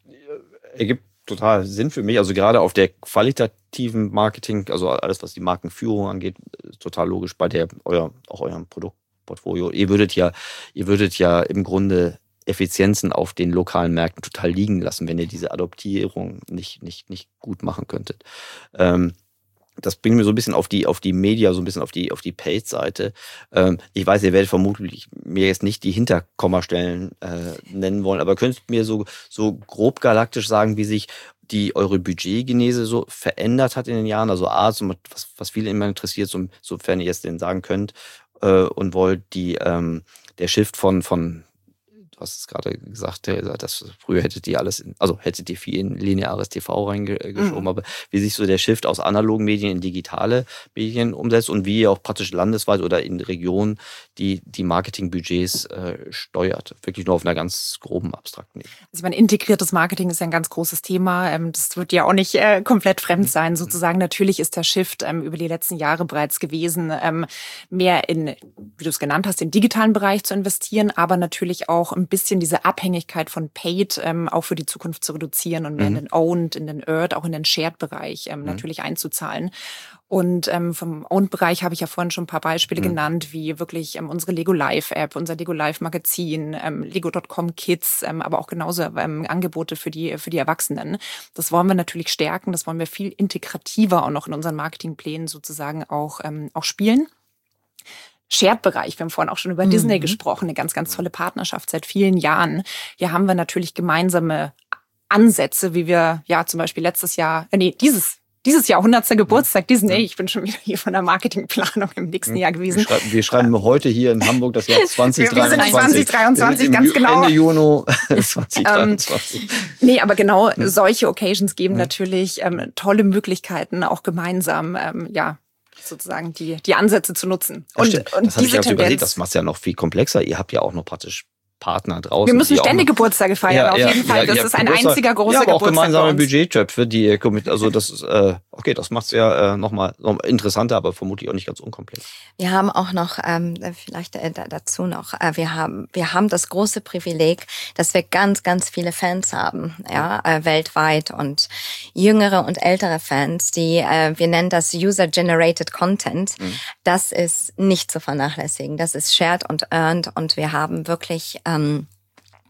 Ergibt total Sinn für mich. Also gerade auf der qualitativen Marketing, also alles, was die Markenführung angeht, ist total logisch bei der euer, auch eurem Produktportfolio. Ihr würdet ja, ihr würdet ja im Grunde Effizienzen auf den lokalen Märkten total liegen lassen, wenn ihr diese Adoptierung nicht, nicht, nicht gut machen könntet. Ähm, Das bringt mir so ein bisschen auf die, auf die Media, so ein bisschen auf die, auf die Paid-Seite. Ähm, ich weiß, ihr werdet vermutlich mir jetzt nicht die Hinterkommastellen äh, nennen wollen, aber könnt ihr mir so, so grob galaktisch sagen, wie sich die eure Budgetgenese so verändert hat in den Jahren? Also A, so was, was viele immer interessiert, so, sofern ihr es denn sagen könnt äh, und wollt, die, ähm, der Shift von, von du hast es gerade gesagt, dass früher hättet ihr alles, in, also hättet ihr viel in lineares T V reingeschoben, mhm. aber wie sich so der Shift aus analogen Medien in digitale Medien umsetzt und wie ihr auch praktisch landesweit oder in Regionen die, die Marketingbudgets äh, steuert. Wirklich nur auf einer ganz groben, abstrakten Ebene. Also ich meine, integriertes Marketing ist ja ein ganz großes Thema. Das wird ja auch nicht äh, komplett fremd sein, sozusagen. Natürlich ist der Shift ähm, über die letzten Jahre bereits gewesen, ähm, mehr in, wie du es genannt hast, den digitalen Bereich zu investieren, aber natürlich auch ein bisschen diese Abhängigkeit von Paid ähm, auch für die Zukunft zu reduzieren und mehr mhm. in den Owned, in den Earned, auch in den Shared-Bereich ähm, mhm. natürlich einzuzahlen. Und ähm, vom Owned-Bereich habe ich ja vorhin schon ein paar Beispiele mhm. genannt, wie wirklich ähm, unsere Lego Live-App, unser Lego Live-Magazin, ähm, Lego Punkt com Kids, ähm, aber auch genauso ähm, Angebote für die für die Erwachsenen. Das wollen wir natürlich stärken, das wollen wir viel integrativer auch noch in unseren Marketingplänen sozusagen auch ähm, auch spielen. Shared-Bereich, wir haben vorhin auch schon über mhm. Disney gesprochen, eine ganz, ganz tolle Partnerschaft seit vielen Jahren. Hier haben wir natürlich gemeinsame Ansätze, wie wir ja zum Beispiel letztes Jahr, äh, nee, dieses Dieses Jahr hundertsten Geburtstag Disney. Ich bin schon wieder hier von der Marketingplanung im nächsten Jahr gewesen. Wir schreiben, wir schreiben heute hier in Hamburg das Jahr zwanzig dreiundzwanzig. Wir sind zwanzig dreiundzwanzig, ganz genau. Ende Juni zwanzig dreiundzwanzig. ähm, nee, aber genau solche Occasions geben ja. natürlich ähm, tolle Möglichkeiten, auch gemeinsam, ähm, ja, sozusagen die die Ansätze zu nutzen. Und, ja, und das habe ich ja übersehen, das macht es ja noch viel komplexer. Ihr habt ja auch noch praktisch Partner draußen. Wir müssen ständig Geburtstage feiern, ja, auf ja, jeden Fall. Ja, das ist ein Geburtstag, einziger großer ja, aber Geburtstag. Auch gemeinsame Budgettöpfe, die ihr kommt. Also das ist, äh, okay, das macht es ja äh, nochmal noch interessanter, aber vermutlich auch nicht ganz unkomplex. Wir haben auch noch, ähm, vielleicht äh, dazu noch, äh, wir haben wir haben das große Privileg, dass wir ganz, ganz viele Fans haben, ja, äh, weltweit und jüngere und ältere Fans, die, äh, wir nennen das User-Generated Content. Mhm. Das ist nicht zu vernachlässigen. Das ist shared und earned und wir haben wirklich ähm,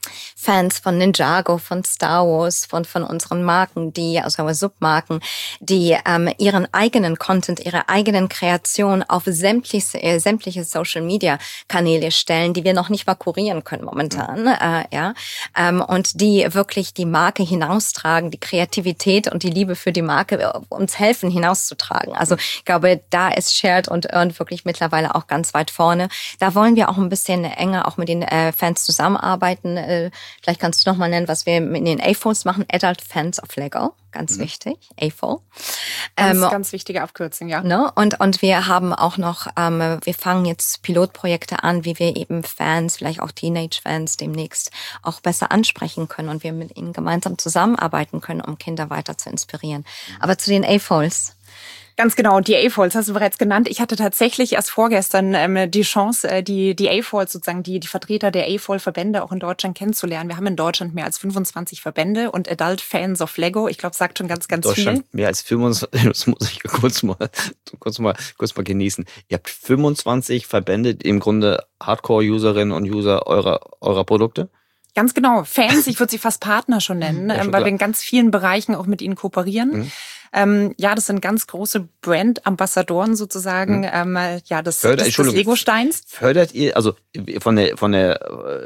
Fans von Ninjago, von Star Wars, von von unseren Marken, die also Submarken, die ähm, ihren eigenen Content, ihre eigenen Kreationen auf sämtliche äh, sämtliche Social Media Kanäle stellen, die wir noch nicht mal kurieren können momentan, äh, ja, ähm, und die wirklich die Marke hinaustragen, die Kreativität und die Liebe für die Marke uns helfen hinauszutragen. Also ich glaube, da ist Shared und Earned wirklich mittlerweile auch ganz weit vorne. Da wollen wir auch ein bisschen enger auch mit den äh, Fans zusammenarbeiten. Äh, vielleicht kannst du noch mal nennen, was wir mit den A F O Ls machen. Adult Fans of Lego, ganz mhm. wichtig. A F O. Ganz, ähm, ganz wichtige Abkürzung, ja. Ne? Und und wir haben auch noch, ähm, wir fangen jetzt Pilotprojekte an, wie wir eben Fans, vielleicht auch Teenage-Fans demnächst auch besser ansprechen können und wir mit ihnen gemeinsam zusammenarbeiten können, um Kinder weiter zu inspirieren. Aber zu den A F O Ls. Ganz genau, die A F O Ls hast du bereits genannt. Ich hatte tatsächlich erst vorgestern ähm, die Chance, äh, die die A F O Ls sozusagen, die die Vertreter der A F O L-Verbände auch in Deutschland kennenzulernen. Wir haben in Deutschland mehr als fünfundzwanzig Verbände und Adult Fans of Lego, ich glaube, sagt schon ganz, ganz Deutschland viel. Mehr als fünfundzwanzig, das muss ich kurz mal, kurz mal, kurz mal genießen. Ihr habt fünfundzwanzig Verbände, im Grunde Hardcore-Userinnen und User eurer, eurer Produkte? Ganz genau, Fans, ich würde sie fast Partner schon nennen, ja, schon weil klar. wir in ganz vielen Bereichen auch mit ihnen kooperieren. Mhm. Ähm, ja, das sind ganz große Brand-Ambassadoren sozusagen, mhm. ähm, ja, des, Fördert, des, des Lego-Steins. Fördert ihr, also von der, von der,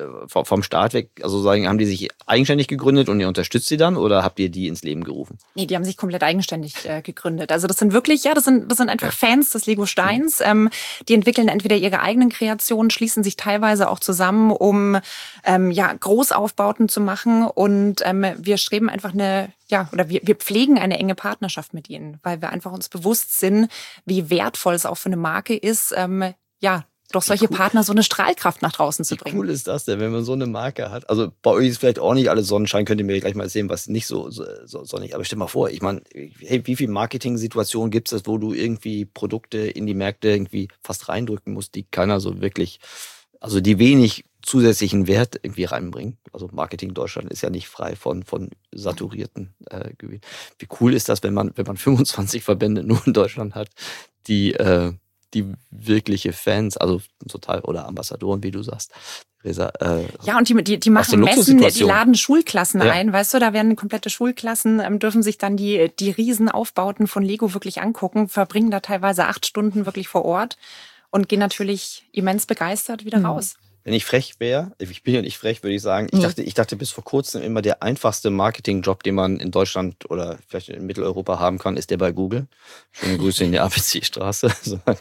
vom Start weg, also sagen, haben die sich eigenständig gegründet und ihr unterstützt sie dann oder habt ihr die ins Leben gerufen? Nee, die haben sich komplett eigenständig äh, gegründet. Also das sind wirklich, ja, das sind, das sind einfach Fans des Lego-Steins. Mhm. Ähm, die entwickeln entweder ihre eigenen Kreationen, schließen sich teilweise auch zusammen, um ähm, ja, Großaufbauten zu machen und ähm, wir streben einfach eine Ja, oder wir, wir pflegen eine enge Partnerschaft mit ihnen, weil wir einfach uns bewusst sind, wie wertvoll es auch für eine Marke ist, ähm, ja, doch solche cool. Partner so eine Strahlkraft nach draußen zu bringen. Wie cool ist das denn, wenn man so eine Marke hat? Also bei euch ist vielleicht auch nicht alles Sonnenschein, könnt ihr mir gleich mal sehen, was nicht so, so, so sonnig. Aber stell mal vor, ich meine, hey, wie viele Marketing-Situationen gibt es, wo du irgendwie Produkte in die Märkte irgendwie fast reindrücken musst, die keiner so wirklich, also die wenig zusätzlichen Wert irgendwie reinbringen. Also Marketing Deutschland ist ja nicht frei von von saturierten äh, Gebieten. Wie cool ist das, wenn man wenn man fünfundzwanzig Verbände nur in Deutschland hat, die äh, die wirkliche Fans, also total oder Ambassadoren, wie du sagst. Resa, äh, ja, und die die die machen Messen, die laden Schulklassen ja. ein, weißt du, da werden komplette Schulklassen ähm, dürfen sich dann die die Riesenaufbauten von Lego wirklich angucken, verbringen da teilweise acht Stunden wirklich vor Ort und gehen natürlich immens begeistert wieder mhm. raus. Wenn ich frech wäre, ich bin ja nicht frech, würde ich sagen, ich dachte, ich dachte bis vor kurzem immer, der einfachste Marketingjob, den man in Deutschland oder vielleicht in Mitteleuropa haben kann, ist der bei Google. Schöne Grüße in die A B C-Straße.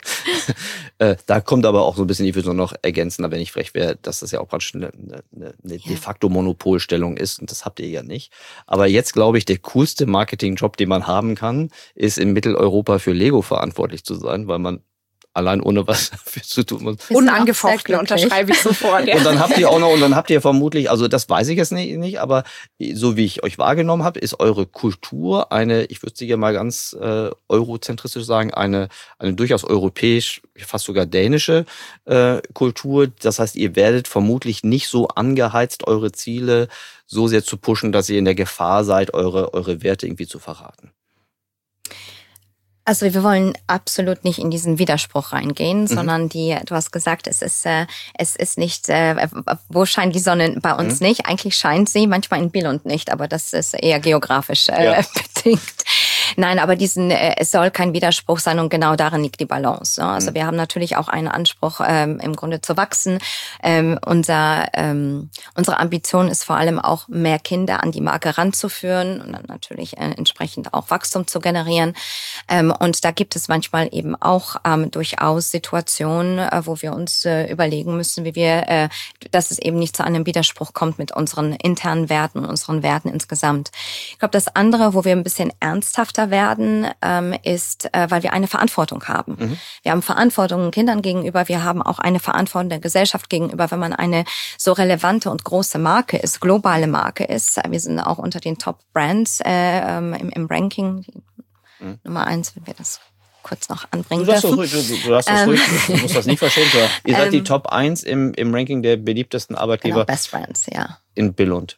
Da kommt aber auch so ein bisschen, ich würde nur noch ergänzen, wenn ich frech wäre, dass das ja auch praktisch eine, eine, eine de facto Monopolstellung ist und das habt ihr ja nicht. Aber jetzt glaube ich, der coolste Marketingjob, den man haben kann, ist in Mitteleuropa für Lego verantwortlich zu sein, weil man allein ohne was dafür zu tun muss. Unangefochten unterschreibe ich sofort. Ja. Und dann habt ihr auch noch, und dann habt ihr vermutlich, also das weiß ich jetzt nicht, nicht aber so wie ich euch wahrgenommen habe, ist eure Kultur eine, ich würde sie ja mal ganz äh, eurozentristisch sagen, eine, eine durchaus europäisch, fast sogar dänische äh, Kultur. Das heißt, ihr werdet vermutlich nicht so angeheizt, eure Ziele so sehr zu pushen, dass ihr in der Gefahr seid, eure, eure Werte irgendwie zu verraten. Also wir wollen absolut nicht in diesen Widerspruch reingehen, mhm. sondern die, du hast gesagt, es ist, äh, es ist nicht, äh, wo scheint die Sonne bei uns mhm. nicht? Eigentlich scheint sie, manchmal in Billund nicht, aber das ist eher geografisch äh, ja. bedingt. Nein, aber diesen, äh, es soll kein Widerspruch sein und genau darin liegt die Balance. Ne? Also mhm. wir haben natürlich auch einen Anspruch, ähm, im Grunde zu wachsen. Ähm, unser, ähm, unsere Ambition ist vor allem auch, mehr Kinder an die Marke ranzuführen und dann natürlich äh, entsprechend auch Wachstum zu generieren. Ähm, und da gibt es manchmal eben auch ähm, durchaus Situationen, äh, wo wir uns äh, überlegen müssen, wie wir, äh, dass es eben nicht zu einem Widerspruch kommt mit unseren internen Werten und unseren Werten insgesamt. Ich glaube, das andere, wo wir ein bisschen ernsthafter werden, ähm, ist, äh, weil wir eine Verantwortung haben. Mhm. Wir haben Verantwortung Kindern gegenüber, wir haben auch eine Verantwortung der Gesellschaft gegenüber, wenn man eine so relevante und große Marke ist, globale Marke ist. Wir sind auch unter den Top-Brands äh, im, im Ranking. Mhm. Nummer eins, wenn wir das kurz noch anbringen du dürfen. Ruhig, du, du, darfst das ähm, ruhig, du musst das nicht verschämt sein. Ihr seid ähm, die Top eins im, im Ranking der beliebtesten Arbeitgeber. Genau, Best Brands, ja. In Billund.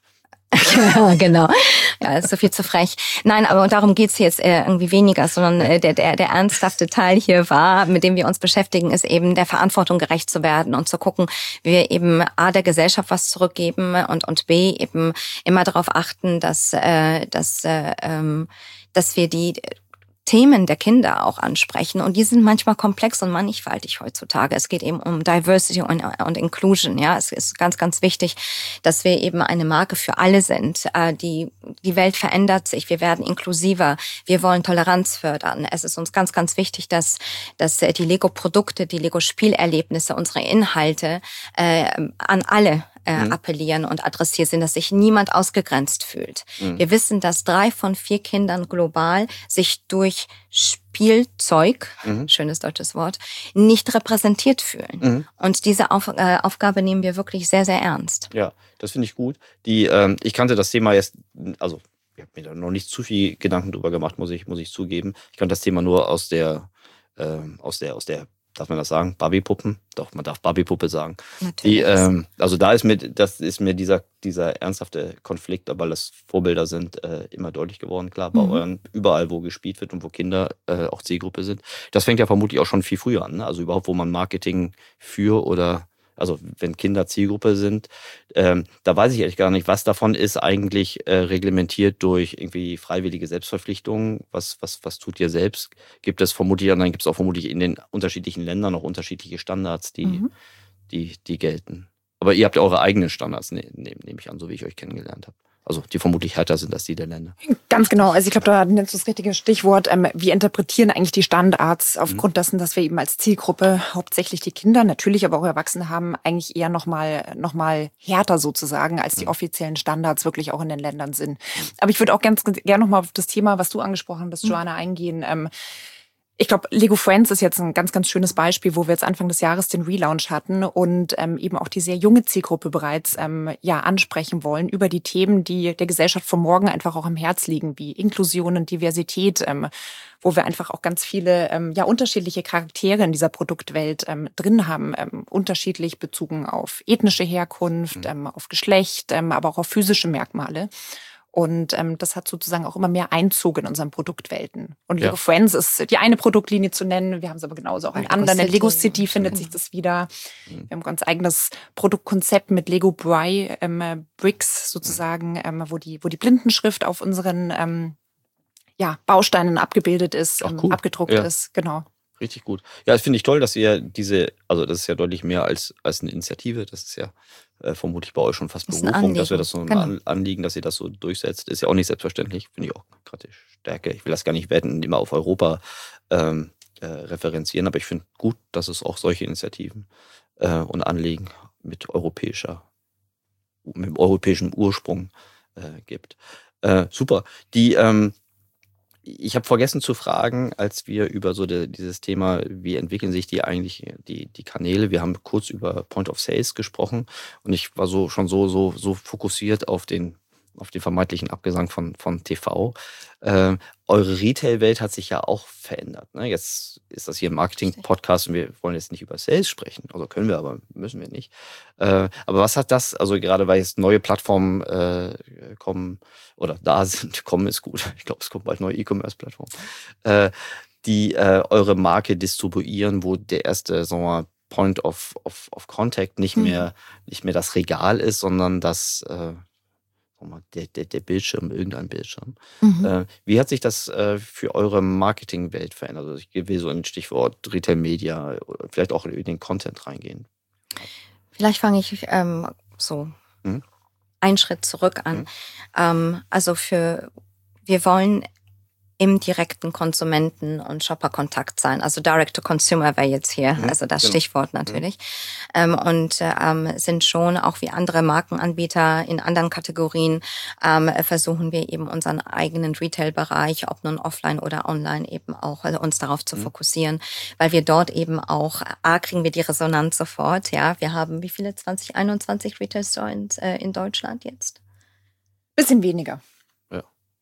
Ja, genau. Ja, ist so viel zu frech. Nein, aber darum geht's jetzt irgendwie weniger, sondern der, der, der ernsthafte Teil hier war, mit dem wir uns beschäftigen, ist eben der Verantwortung gerecht zu werden und zu gucken, wie wir eben A, der Gesellschaft was zurückgeben und, und B, eben immer darauf achten, dass, äh, dass, äh, ähm, dass wir die Themen der Kinder auch ansprechen. Und die sind manchmal komplex und mannigfaltig heutzutage. Es geht eben um Diversity und, und Inclusion. Ja, es ist ganz, ganz wichtig, dass wir eben eine Marke für alle sind. Die, die Welt verändert sich. Wir werden inklusiver. Wir wollen Toleranz fördern. Es ist uns ganz, ganz wichtig, dass, dass die Lego-Produkte, die Lego-Spielerlebnisse, unsere Inhalte äh, an alle Äh, mhm. appellieren und adressiert sind, dass sich niemand ausgegrenzt fühlt. Mhm. Wir wissen, dass drei von vier Kindern global sich durch Spielzeug, mhm. schönes deutsches Wort, nicht repräsentiert fühlen. Mhm. Und diese Auf, äh, Aufgabe nehmen wir wirklich sehr, sehr ernst. Ja, das finde ich gut. Die, ähm, ich kannte das Thema jetzt, also ich habe mir da noch nicht zu viel Gedanken drüber gemacht, muss ich, muss ich zugeben. Ich kannte das Thema nur aus der, äh, aus der, aus der darf man das sagen? Barbie-Puppen? Doch, man darf Barbie-Puppe sagen. Natürlich. Die, ähm, also da ist mir, das ist mir dieser, dieser ernsthafte Konflikt, weil das Vorbilder sind, äh, immer deutlich geworden. Klar, bei mhm. euren, überall, wo gespielt wird und wo Kinder äh, auch Zielgruppe sind. Das fängt ja vermutlich auch schon viel früher an. Ne? Also überhaupt, wo man Marketing für oder also wenn Kinder Zielgruppe sind, ähm, da weiß ich ehrlich gar nicht, was davon ist eigentlich äh, reglementiert durch irgendwie freiwillige Selbstverpflichtungen. Was, was, was tut ihr selbst? Gibt es vermutlich, und dann gibt es auch vermutlich in den unterschiedlichen Ländern noch unterschiedliche Standards, die, mhm. die, die gelten. Aber ihr habt ja eure eigenen Standards, ne, ne, nehme ich an, so wie ich euch kennengelernt habe. Also die vermutlich härter sind als die der Länder. Ganz genau. Also ich glaube, da nennst du das richtige Stichwort. Ähm, wir interpretieren eigentlich die Standards aufgrund mhm. dessen, dass wir eben als Zielgruppe hauptsächlich die Kinder, natürlich aber auch Erwachsene haben, eigentlich eher nochmal noch mal härter sozusagen, als die mhm. offiziellen Standards wirklich auch in den Ländern sind. Aber ich würde auch ganz gerne nochmal auf das Thema, was du angesprochen hast, Joanna, eingehen. Ähm, Ich glaube, Lego Friends ist jetzt ein ganz, ganz schönes Beispiel, wo wir jetzt Anfang des Jahres den Relaunch hatten und ähm, eben auch die sehr junge Zielgruppe bereits ähm, ja ansprechen wollen über die Themen, die der Gesellschaft von morgen einfach auch am Herz liegen, wie Inklusion und Diversität, ähm, wo wir einfach auch ganz viele ähm, ja unterschiedliche Charaktere in dieser Produktwelt ähm, drin haben, ähm, unterschiedlich bezogen auf ethnische Herkunft, mhm. ähm, auf Geschlecht, ähm, aber auch auf physische Merkmale. Und ähm, das hat sozusagen auch immer mehr Einzug in unseren Produktwelten. Und Lego ja. Friends ist die eine Produktlinie zu nennen. Wir haben es aber genauso auch in Lego anderen. City. In Lego City findet mhm. sich das wieder. Mhm. Wir haben ein ganz eigenes Produktkonzept mit Lego Bri, ähm, Bricks sozusagen, ähm, wo die wo die Blindenschrift auf unseren ähm, ja, Bausteinen abgebildet ist, Ach, cool. abgedruckt ja. ist. Genau. Richtig gut. Ja, das finde ich toll, dass ihr diese, also das ist ja deutlich mehr als, als eine Initiative, das ist ja äh, vermutlich bei euch schon fast das Berufung, dass wir das so ein genau. Anliegen, dass ihr das so durchsetzt, ist ja auch nicht selbstverständlich, finde ich auch gerade die Stärke. Ich will das gar nicht werten, immer auf Europa ähm, äh, referenzieren, aber ich finde gut, dass es auch solche Initiativen äh, und Anliegen mit europäischer, mit europäischem Ursprung äh, gibt. Äh, super. Die, ähm, Ich habe vergessen zu fragen, als wir über so de, dieses Thema, wie entwickeln sich die eigentlich die, die Kanäle, wir haben kurz über Point of Sales gesprochen und ich war so schon so so so fokussiert auf den auf den vermeintlichen Abgesang von von T V. Äh, eure Retail-Welt hat sich ja auch verändert. Ne? Jetzt ist das hier ein Marketing-Podcast und wir wollen jetzt nicht über Sales sprechen. Also können wir, aber müssen wir nicht. Äh, aber was hat das, also gerade weil jetzt neue Plattformen äh, kommen oder da sind, kommen ist gut. Ich glaube, es kommt bald neue E-Commerce-Plattformen, äh, die äh, eure Marke distribuieren, wo der erste, sagen wir mal, Point of, of, of Contact nicht mhm. mehr nicht mehr das Regal ist, sondern das äh, Der, der, der Bildschirm, irgendein Bildschirm. Mhm. Äh, wie hat sich das äh, für eure Marketingwelt verändert? Also ich will so ein Stichwort Retail Media oder vielleicht auch in den Content reingehen. Vielleicht fange ich ähm, so mhm. einen Schritt zurück an. Mhm. Ähm, also für, wir wollen im direkten Konsumenten- und Shopper-Kontakt sein. Also Direct-to-Consumer wäre jetzt hier, mhm, also das genau. Stichwort natürlich. Mhm. Ähm, und ähm, sind schon auch wie andere Markenanbieter in anderen Kategorien, ähm, versuchen wir eben unseren eigenen Retail-Bereich, ob nun offline oder online, eben auch also uns darauf zu mhm. fokussieren, weil wir dort eben auch, A, kriegen wir die Resonanz sofort. Ja, wir haben wie viele, zwanzig einundzwanzig Retail-Stores in, äh, in Deutschland jetzt? Bisschen weniger.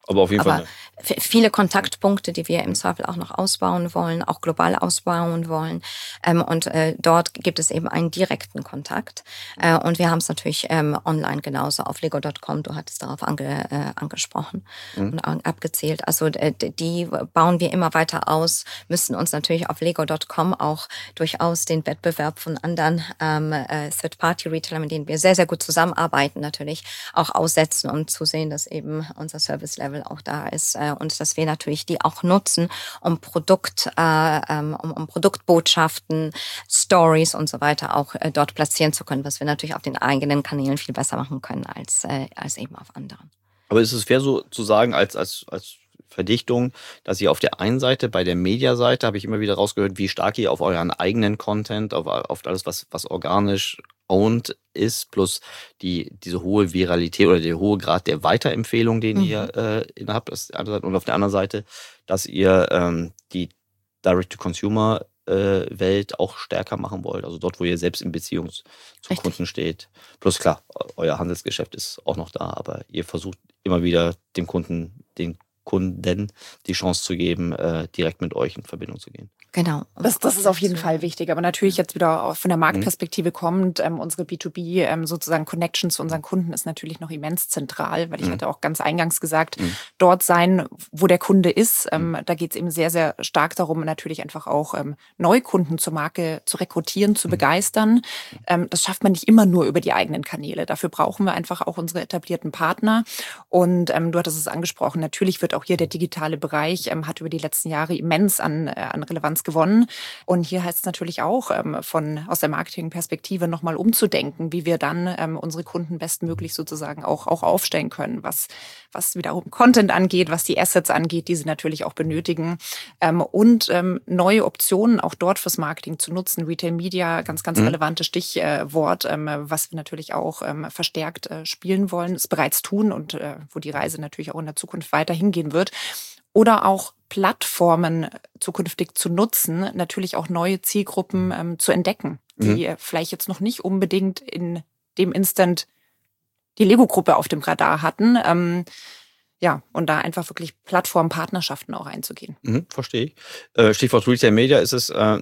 Aber auf jeden Aber Fall. f- viele Kontaktpunkte, die wir im Zweifel auch noch ausbauen wollen, auch global ausbauen wollen. Ähm, und äh, dort gibt es eben einen direkten Kontakt. Äh, und wir haben es natürlich ähm, online genauso auf lego Punkt com. Du hattest darauf ange, äh, angesprochen Mhm. und an- abgezählt. Also äh, die bauen wir immer weiter aus, müssen uns natürlich auf lego Punkt com auch durchaus den Wettbewerb von anderen ähm, äh, Third-Party-Retailern, mit denen wir sehr, sehr gut zusammenarbeiten, natürlich auch aussetzen und zu sehen, dass eben unser Service-Level auch da ist äh, und dass wir natürlich die auch nutzen, um Produkt, äh, ähm, um, um Produktbotschaften, Stories und so weiter auch äh, dort platzieren zu können, was wir natürlich auf den eigenen Kanälen viel besser machen können als, äh, als eben auf anderen. Aber ist es fair so zu sagen, als, als, als Verdichtung, dass ihr auf der einen Seite, bei der Media-Seite, habe ich immer wieder rausgehört, wie stark ihr auf euren eigenen Content, auf, auf alles, was, was organisch owned ist, plus die, diese hohe Viralität oder der hohe Grad der Weiterempfehlung, den Mhm. ihr äh, innehabt, das ist die eine Seite. Und auf der anderen Seite, dass ihr ähm, die Direct-to-Consumer äh, Welt auch stärker machen wollt. Also dort, wo ihr selbst in Beziehung zu Richtig. Kunden steht. Plus klar, euer Handelsgeschäft ist auch noch da, aber ihr versucht immer wieder dem Kunden, den Kunden die Chance zu geben, äh, direkt mit euch in Verbindung zu gehen. Genau. Das, das ist auf jeden Fall wichtig. Aber natürlich jetzt wieder auch von der Marktperspektive kommend, ähm, unsere B zwei B ähm, sozusagen Connection zu unseren Kunden ist natürlich noch immens zentral, weil ich Mhm. hatte auch ganz eingangs gesagt, Mhm. dort sein, wo der Kunde ist. Ähm, da geht es eben sehr, sehr stark darum, natürlich einfach auch ähm, Neukunden zur Marke zu rekrutieren, zu begeistern. Ähm, das schafft man nicht immer nur über die eigenen Kanäle. Dafür brauchen wir einfach auch unsere etablierten Partner. Und ähm, du hattest es angesprochen, natürlich wird auch hier der digitale Bereich, ähm, hat über die letzten Jahre immens an, äh, an Relevanz gewonnen. Und hier heißt es natürlich auch, ähm, von aus der Marketingperspektive nochmal umzudenken, wie wir dann ähm, unsere Kunden bestmöglich sozusagen auch, auch aufstellen können, was, was wiederum Content angeht, was die Assets angeht, die sie natürlich auch benötigen. Ähm, und ähm, neue Optionen auch dort fürs Marketing zu nutzen. Retail Media, ganz, ganz Mhm. relevantes Stichwort, ähm, was wir natürlich auch ähm, verstärkt äh, spielen wollen, es bereits tun und äh, wo die Reise natürlich auch in der Zukunft weiter hingehen wird. Oder auch Plattformen zukünftig zu nutzen, natürlich auch neue Zielgruppen ähm, zu entdecken, die äh, vielleicht jetzt noch nicht unbedingt in dem Instant die Lego-Gruppe auf dem Radar hatten. Ähm, ja, und da einfach wirklich Plattformpartnerschaften auch einzugehen. Mhm, verstehe ich. Äh, Stichwort Retail Media, ist es äh, ein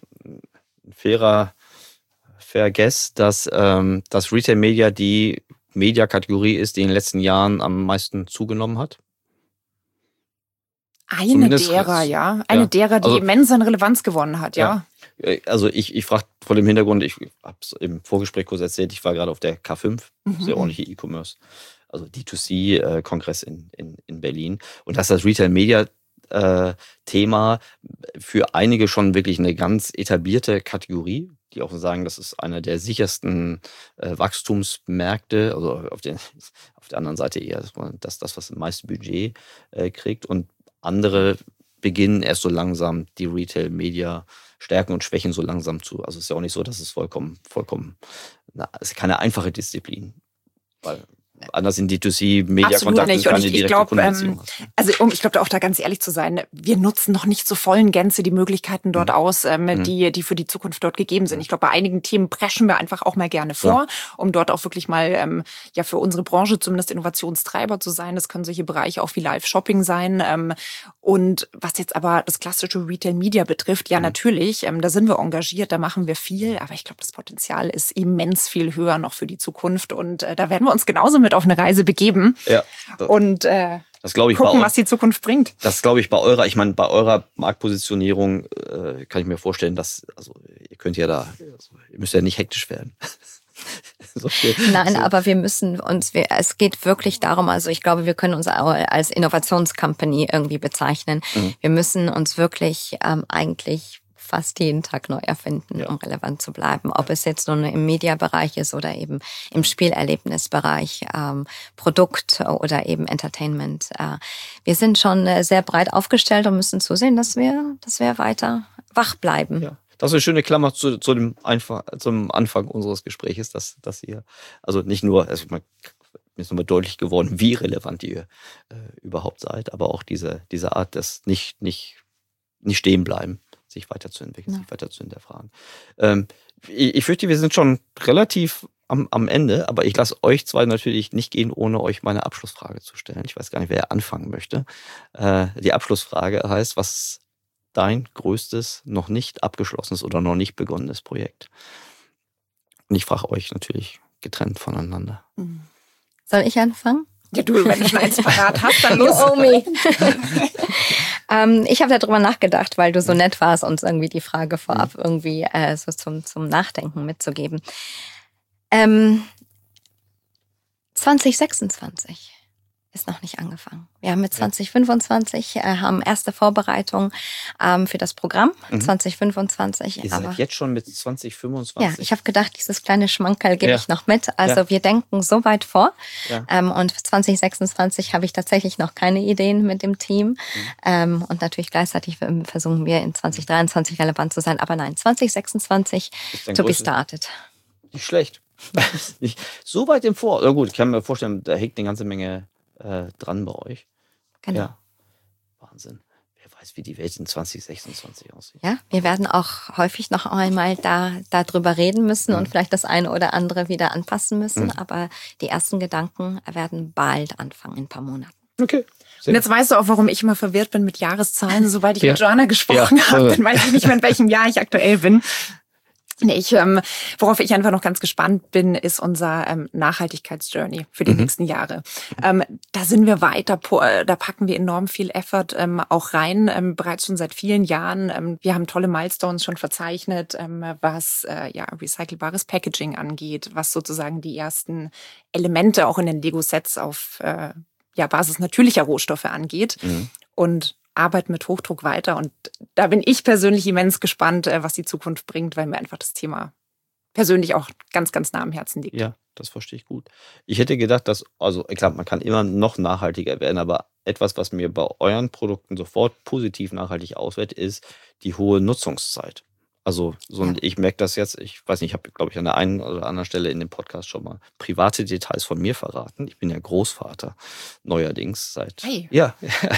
fairer fair guess, dass, ähm, dass Retail Media die Media-Kategorie ist, die in den letzten Jahren am meisten zugenommen hat? Eine Zumindest derer, jetzt, ja. Eine ja. derer, die Also- immens an Relevanz gewonnen hat, ja. Äh, Also ich, ich frage vor dem Hintergrund, ich habe es im Vorgespräch kurz erzählt, ich war gerade auf der K fünf, Mhm. sehr ordentliche E-Commerce, also D zwei C-Kongress in, in, in Berlin. Und dass das Retail-Media-Thema für einige schon wirklich eine ganz etablierte Kategorie, die auch sagen, das ist einer der sichersten äh, Wachstumsmärkte, also auf, den, auf der anderen Seite eher das, das, das was am meisten Budget äh, kriegt. Und andere beginnen erst so langsam die Retail-Media Stärken und Schwächen so langsam zu. Also es ist ja auch nicht so, dass es vollkommen, vollkommen, na, es ist keine einfache Disziplin. Weil anders in D zwei C-Media-Kontakten nicht. Und keine ich- ich direkte glaub, Kundenbeziehung ähm, hast. Also um, ich glaube, da auch da ganz ehrlich zu sein, wir nutzen noch nicht zur vollen Gänze die Möglichkeiten dort Mhm. aus, ähm, Mhm. die, die für die Zukunft dort gegeben sind. Ich glaube, bei einigen Themen preschen wir einfach auch mal gerne vor, um dort auch wirklich mal ähm, ja für unsere Branche zumindest Innovationstreiber zu sein. Das können solche Bereiche auch wie Live-Shopping sein. Ähm, und was jetzt aber das klassische Retail-Media betrifft, ja Mhm. natürlich, ähm, da sind wir engagiert, da machen wir viel, aber ich glaube, das Potenzial ist immens viel höher noch für die Zukunft und äh, da werden wir uns genauso mit auf eine Reise begeben. Ja, das, Und äh, das glaube ich bei gucken, eu- was die Zukunft bringt. Das glaube ich bei eurer, ich meine, bei eurer Marktpositionierung äh, kann ich mir vorstellen, dass, also ihr könnt ja da, also, ihr müsst ja nicht hektisch werden. so viel, Nein, so. aber wir müssen uns, wir, es geht wirklich darum, also ich glaube, wir können uns auch als Innovationscompany irgendwie bezeichnen. Mhm. Wir müssen uns wirklich ähm, eigentlich fast jeden Tag neu erfinden, Ja. um relevant zu bleiben. Ob es jetzt nun im Media-Bereich ist oder eben im Spielerlebnisbereich, ähm, Produkt oder eben Entertainment. Äh, wir sind schon äh, sehr breit aufgestellt und müssen zusehen, dass wir, dass wir weiter wach bleiben. Ja. Das ist eine schöne Klammer zu, zu dem Einfach, zum Anfang unseres Gesprächs, dass, dass ihr, also nicht nur, also man, mir ist nochmal deutlich geworden, wie relevant ihr äh, überhaupt seid, aber auch diese, diese Art des nicht, nicht, nicht stehen bleiben, sich weiterzuentwickeln, Ja. sich weiter zu hinterfragen. Ähm, ich, ich fürchte, wir sind schon relativ am, am Ende, aber ich lasse euch zwei natürlich nicht gehen, ohne euch meine Abschlussfrage zu stellen. Ich weiß gar nicht, wer anfangen möchte. Äh, die Abschlussfrage heißt, was dein größtes, noch nicht abgeschlossenes oder noch nicht begonnenes Projekt? Und ich frage euch natürlich getrennt voneinander. Soll ich anfangen? Ja, du, wenn du schon eins parat hast, dann los. You owe me. ähm, ich habe darüber nachgedacht, weil du so nett warst, uns irgendwie die Frage vorab mhm. irgendwie äh, so zum, zum Nachdenken mitzugeben. Ähm, zwanzig sechsundzwanzig ist noch nicht angefangen. Wir haben mit zwanzig fünfundzwanzig äh, haben erste Vorbereitungen ähm, für das Programm mhm. zwanzig fünfundzwanzig. Ihr aber seid jetzt schon mit zwanzig fünfundzwanzig? Ja, ich habe gedacht, dieses kleine Schmankerl gebe ja. ich noch mit. Also ja. wir denken so weit vor. Ja. Ähm, und zwanzig sechsundzwanzig habe ich tatsächlich noch keine Ideen mit dem Team. Mhm. Ähm, und natürlich gleichzeitig versuchen wir in zwanzig dreiundzwanzig relevant zu sein. Aber nein, zwanzig sechsundzwanzig to be started. Nicht schlecht. Nicht so weit im Vor. Na gut, ich kann mir vorstellen, da hängt eine ganze Menge äh, dran bei euch. Genau. Ja. Wahnsinn. Wer weiß, wie die Welt in zwanzig sechsundzwanzig aussieht. Ja, wir werden auch häufig noch einmal da darüber reden müssen mhm. und vielleicht das eine oder andere wieder anpassen müssen. Mhm. Aber die ersten Gedanken werden bald anfangen, in ein paar Monaten. Okay. Und jetzt weißt du auch, warum ich immer verwirrt bin mit Jahreszahlen. Sobald ich ja. mit Joanna gesprochen ja. habe, dann weiß ich nicht mehr, in welchem Jahr ich aktuell bin. Nee, ich, ähm, worauf ich einfach noch ganz gespannt bin, ist unser ähm, Nachhaltigkeitsjourney für die mhm. nächsten Jahre. Ähm, da sind wir weiter, da packen wir enorm viel Effort ähm, auch rein, ähm, bereits schon seit vielen Jahren. Ähm, wir haben tolle Milestones schon verzeichnet, ähm, was äh, ja recycelbares Packaging angeht, was sozusagen die ersten Elemente auch in den Lego-Sets auf äh, ja, Basis natürlicher Rohstoffe angeht. Mhm. Und arbeiten mit Hochdruck weiter. Und da bin ich persönlich immens gespannt, was die Zukunft bringt, weil mir einfach das Thema persönlich auch ganz, ganz nah am Herzen liegt. Ja, das verstehe ich gut. Ich hätte gedacht, dass, also klar, man kann immer noch nachhaltiger werden, aber etwas, was mir bei euren Produkten sofort positiv nachhaltig auswählt, ist die hohe Nutzungszeit. Also so ein, ja. ich merke das jetzt, ich weiß nicht, ich habe, glaube ich, an der einen oder anderen Stelle in dem Podcast schon mal private Details von mir verraten. Ich bin ja Großvater, neuerdings seit... Hey. Ja,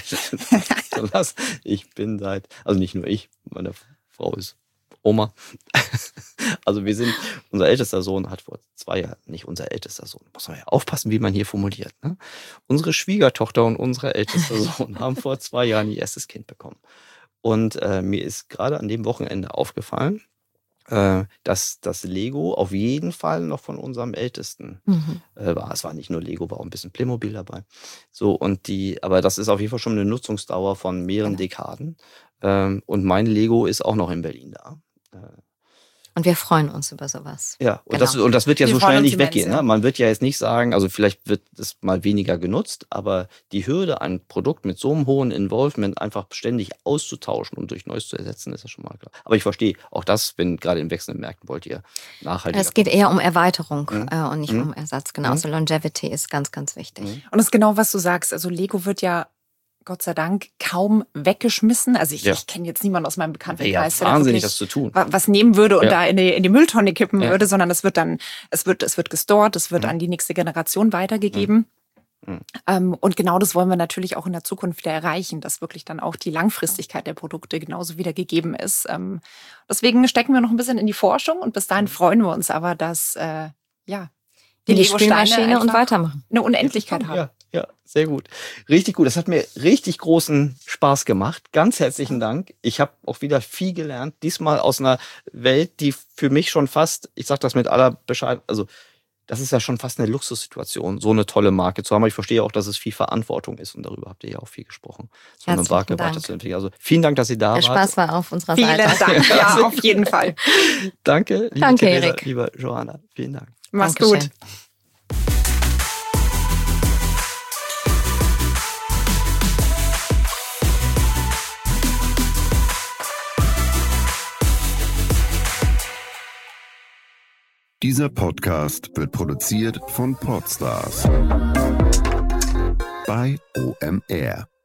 ich bin seit, also nicht nur ich, meine Frau ist Oma. Also wir sind, unser ältester Sohn hat vor zwei Jahren, nicht unser ältester Sohn, muss man ja aufpassen, wie man hier formuliert. Ne? Unsere Schwiegertochter und unser ältester Sohn haben vor zwei Jahren ihr erstes Kind bekommen. Und äh, mir ist gerade an dem Wochenende aufgefallen, äh, dass das Lego auf jeden Fall noch von unserem Ältesten mhm. äh, war. Es war nicht nur Lego, war auch ein bisschen Playmobil dabei. So, und die, aber das ist auf jeden Fall schon eine Nutzungsdauer von mehreren genau. Dekaden. Ähm, und mein Lego ist auch noch in Berlin da. Äh, Und wir freuen uns über sowas. Ja, und, genau. das, und das wird ja wir so schnell nicht weggehen. Immens, ja. Ne? Man wird ja jetzt nicht sagen, also vielleicht wird es mal weniger genutzt, aber die Hürde, ein Produkt mit so einem hohen Involvement einfach ständig auszutauschen und durch Neues zu ersetzen, ist ja schon mal klar. Aber ich verstehe, auch das, wenn gerade in wechselnden Märkten wollt ihr nachhaltig. Es geht eher um Erweiterung mhm. äh, und nicht mhm. um Ersatz. Genau, mhm. also Longevity ist ganz, ganz wichtig. Mhm. Und das ist genau, was du sagst. Also Lego wird ja Gott sei Dank kaum weggeschmissen. Also ich, ja. ich kenne jetzt niemanden aus meinem Bekanntenkreis, ja, der wahnsinnig das zu tun. was nehmen würde und ja. da in die, in die Mülltonne kippen ja. würde, sondern es wird dann, es wird, es wird gestored, es wird mhm. an die nächste Generation weitergegeben. Mhm. Ähm, und genau das wollen wir natürlich auch in der Zukunft wieder erreichen, dass wirklich dann auch die Langfristigkeit der Produkte genauso wieder gegeben ist. Ähm, deswegen stecken wir noch ein bisschen in die Forschung und bis dahin freuen wir uns aber, dass äh, ja die, die Spielmaschine und weitermachen. Eine Unendlichkeit haben. Ja. Ja, sehr gut. Richtig gut. Das hat mir richtig großen Spaß gemacht. Ganz herzlichen Dank. Ich habe auch wieder viel gelernt. Diesmal aus einer Welt, die für mich schon fast, ich sage das mit aller Bescheid, also das ist ja schon fast eine Luxussituation, so eine tolle Marke zu haben. Aber ich verstehe auch, dass es viel Verantwortung ist und darüber habt ihr ja auch viel gesprochen. So eine Marke weiterzuentwickeln. Also vielen Dank, dass Sie da wart. Der Spaß war auf unserer Seite. Vielen Dank. Ja, auf jeden Fall. Danke, liebe Danke, Theresa, Erik. liebe Joanna. Vielen Dank. Mach's Dankeschön. gut. Dieser Podcast wird produziert von Podstars bei O M R.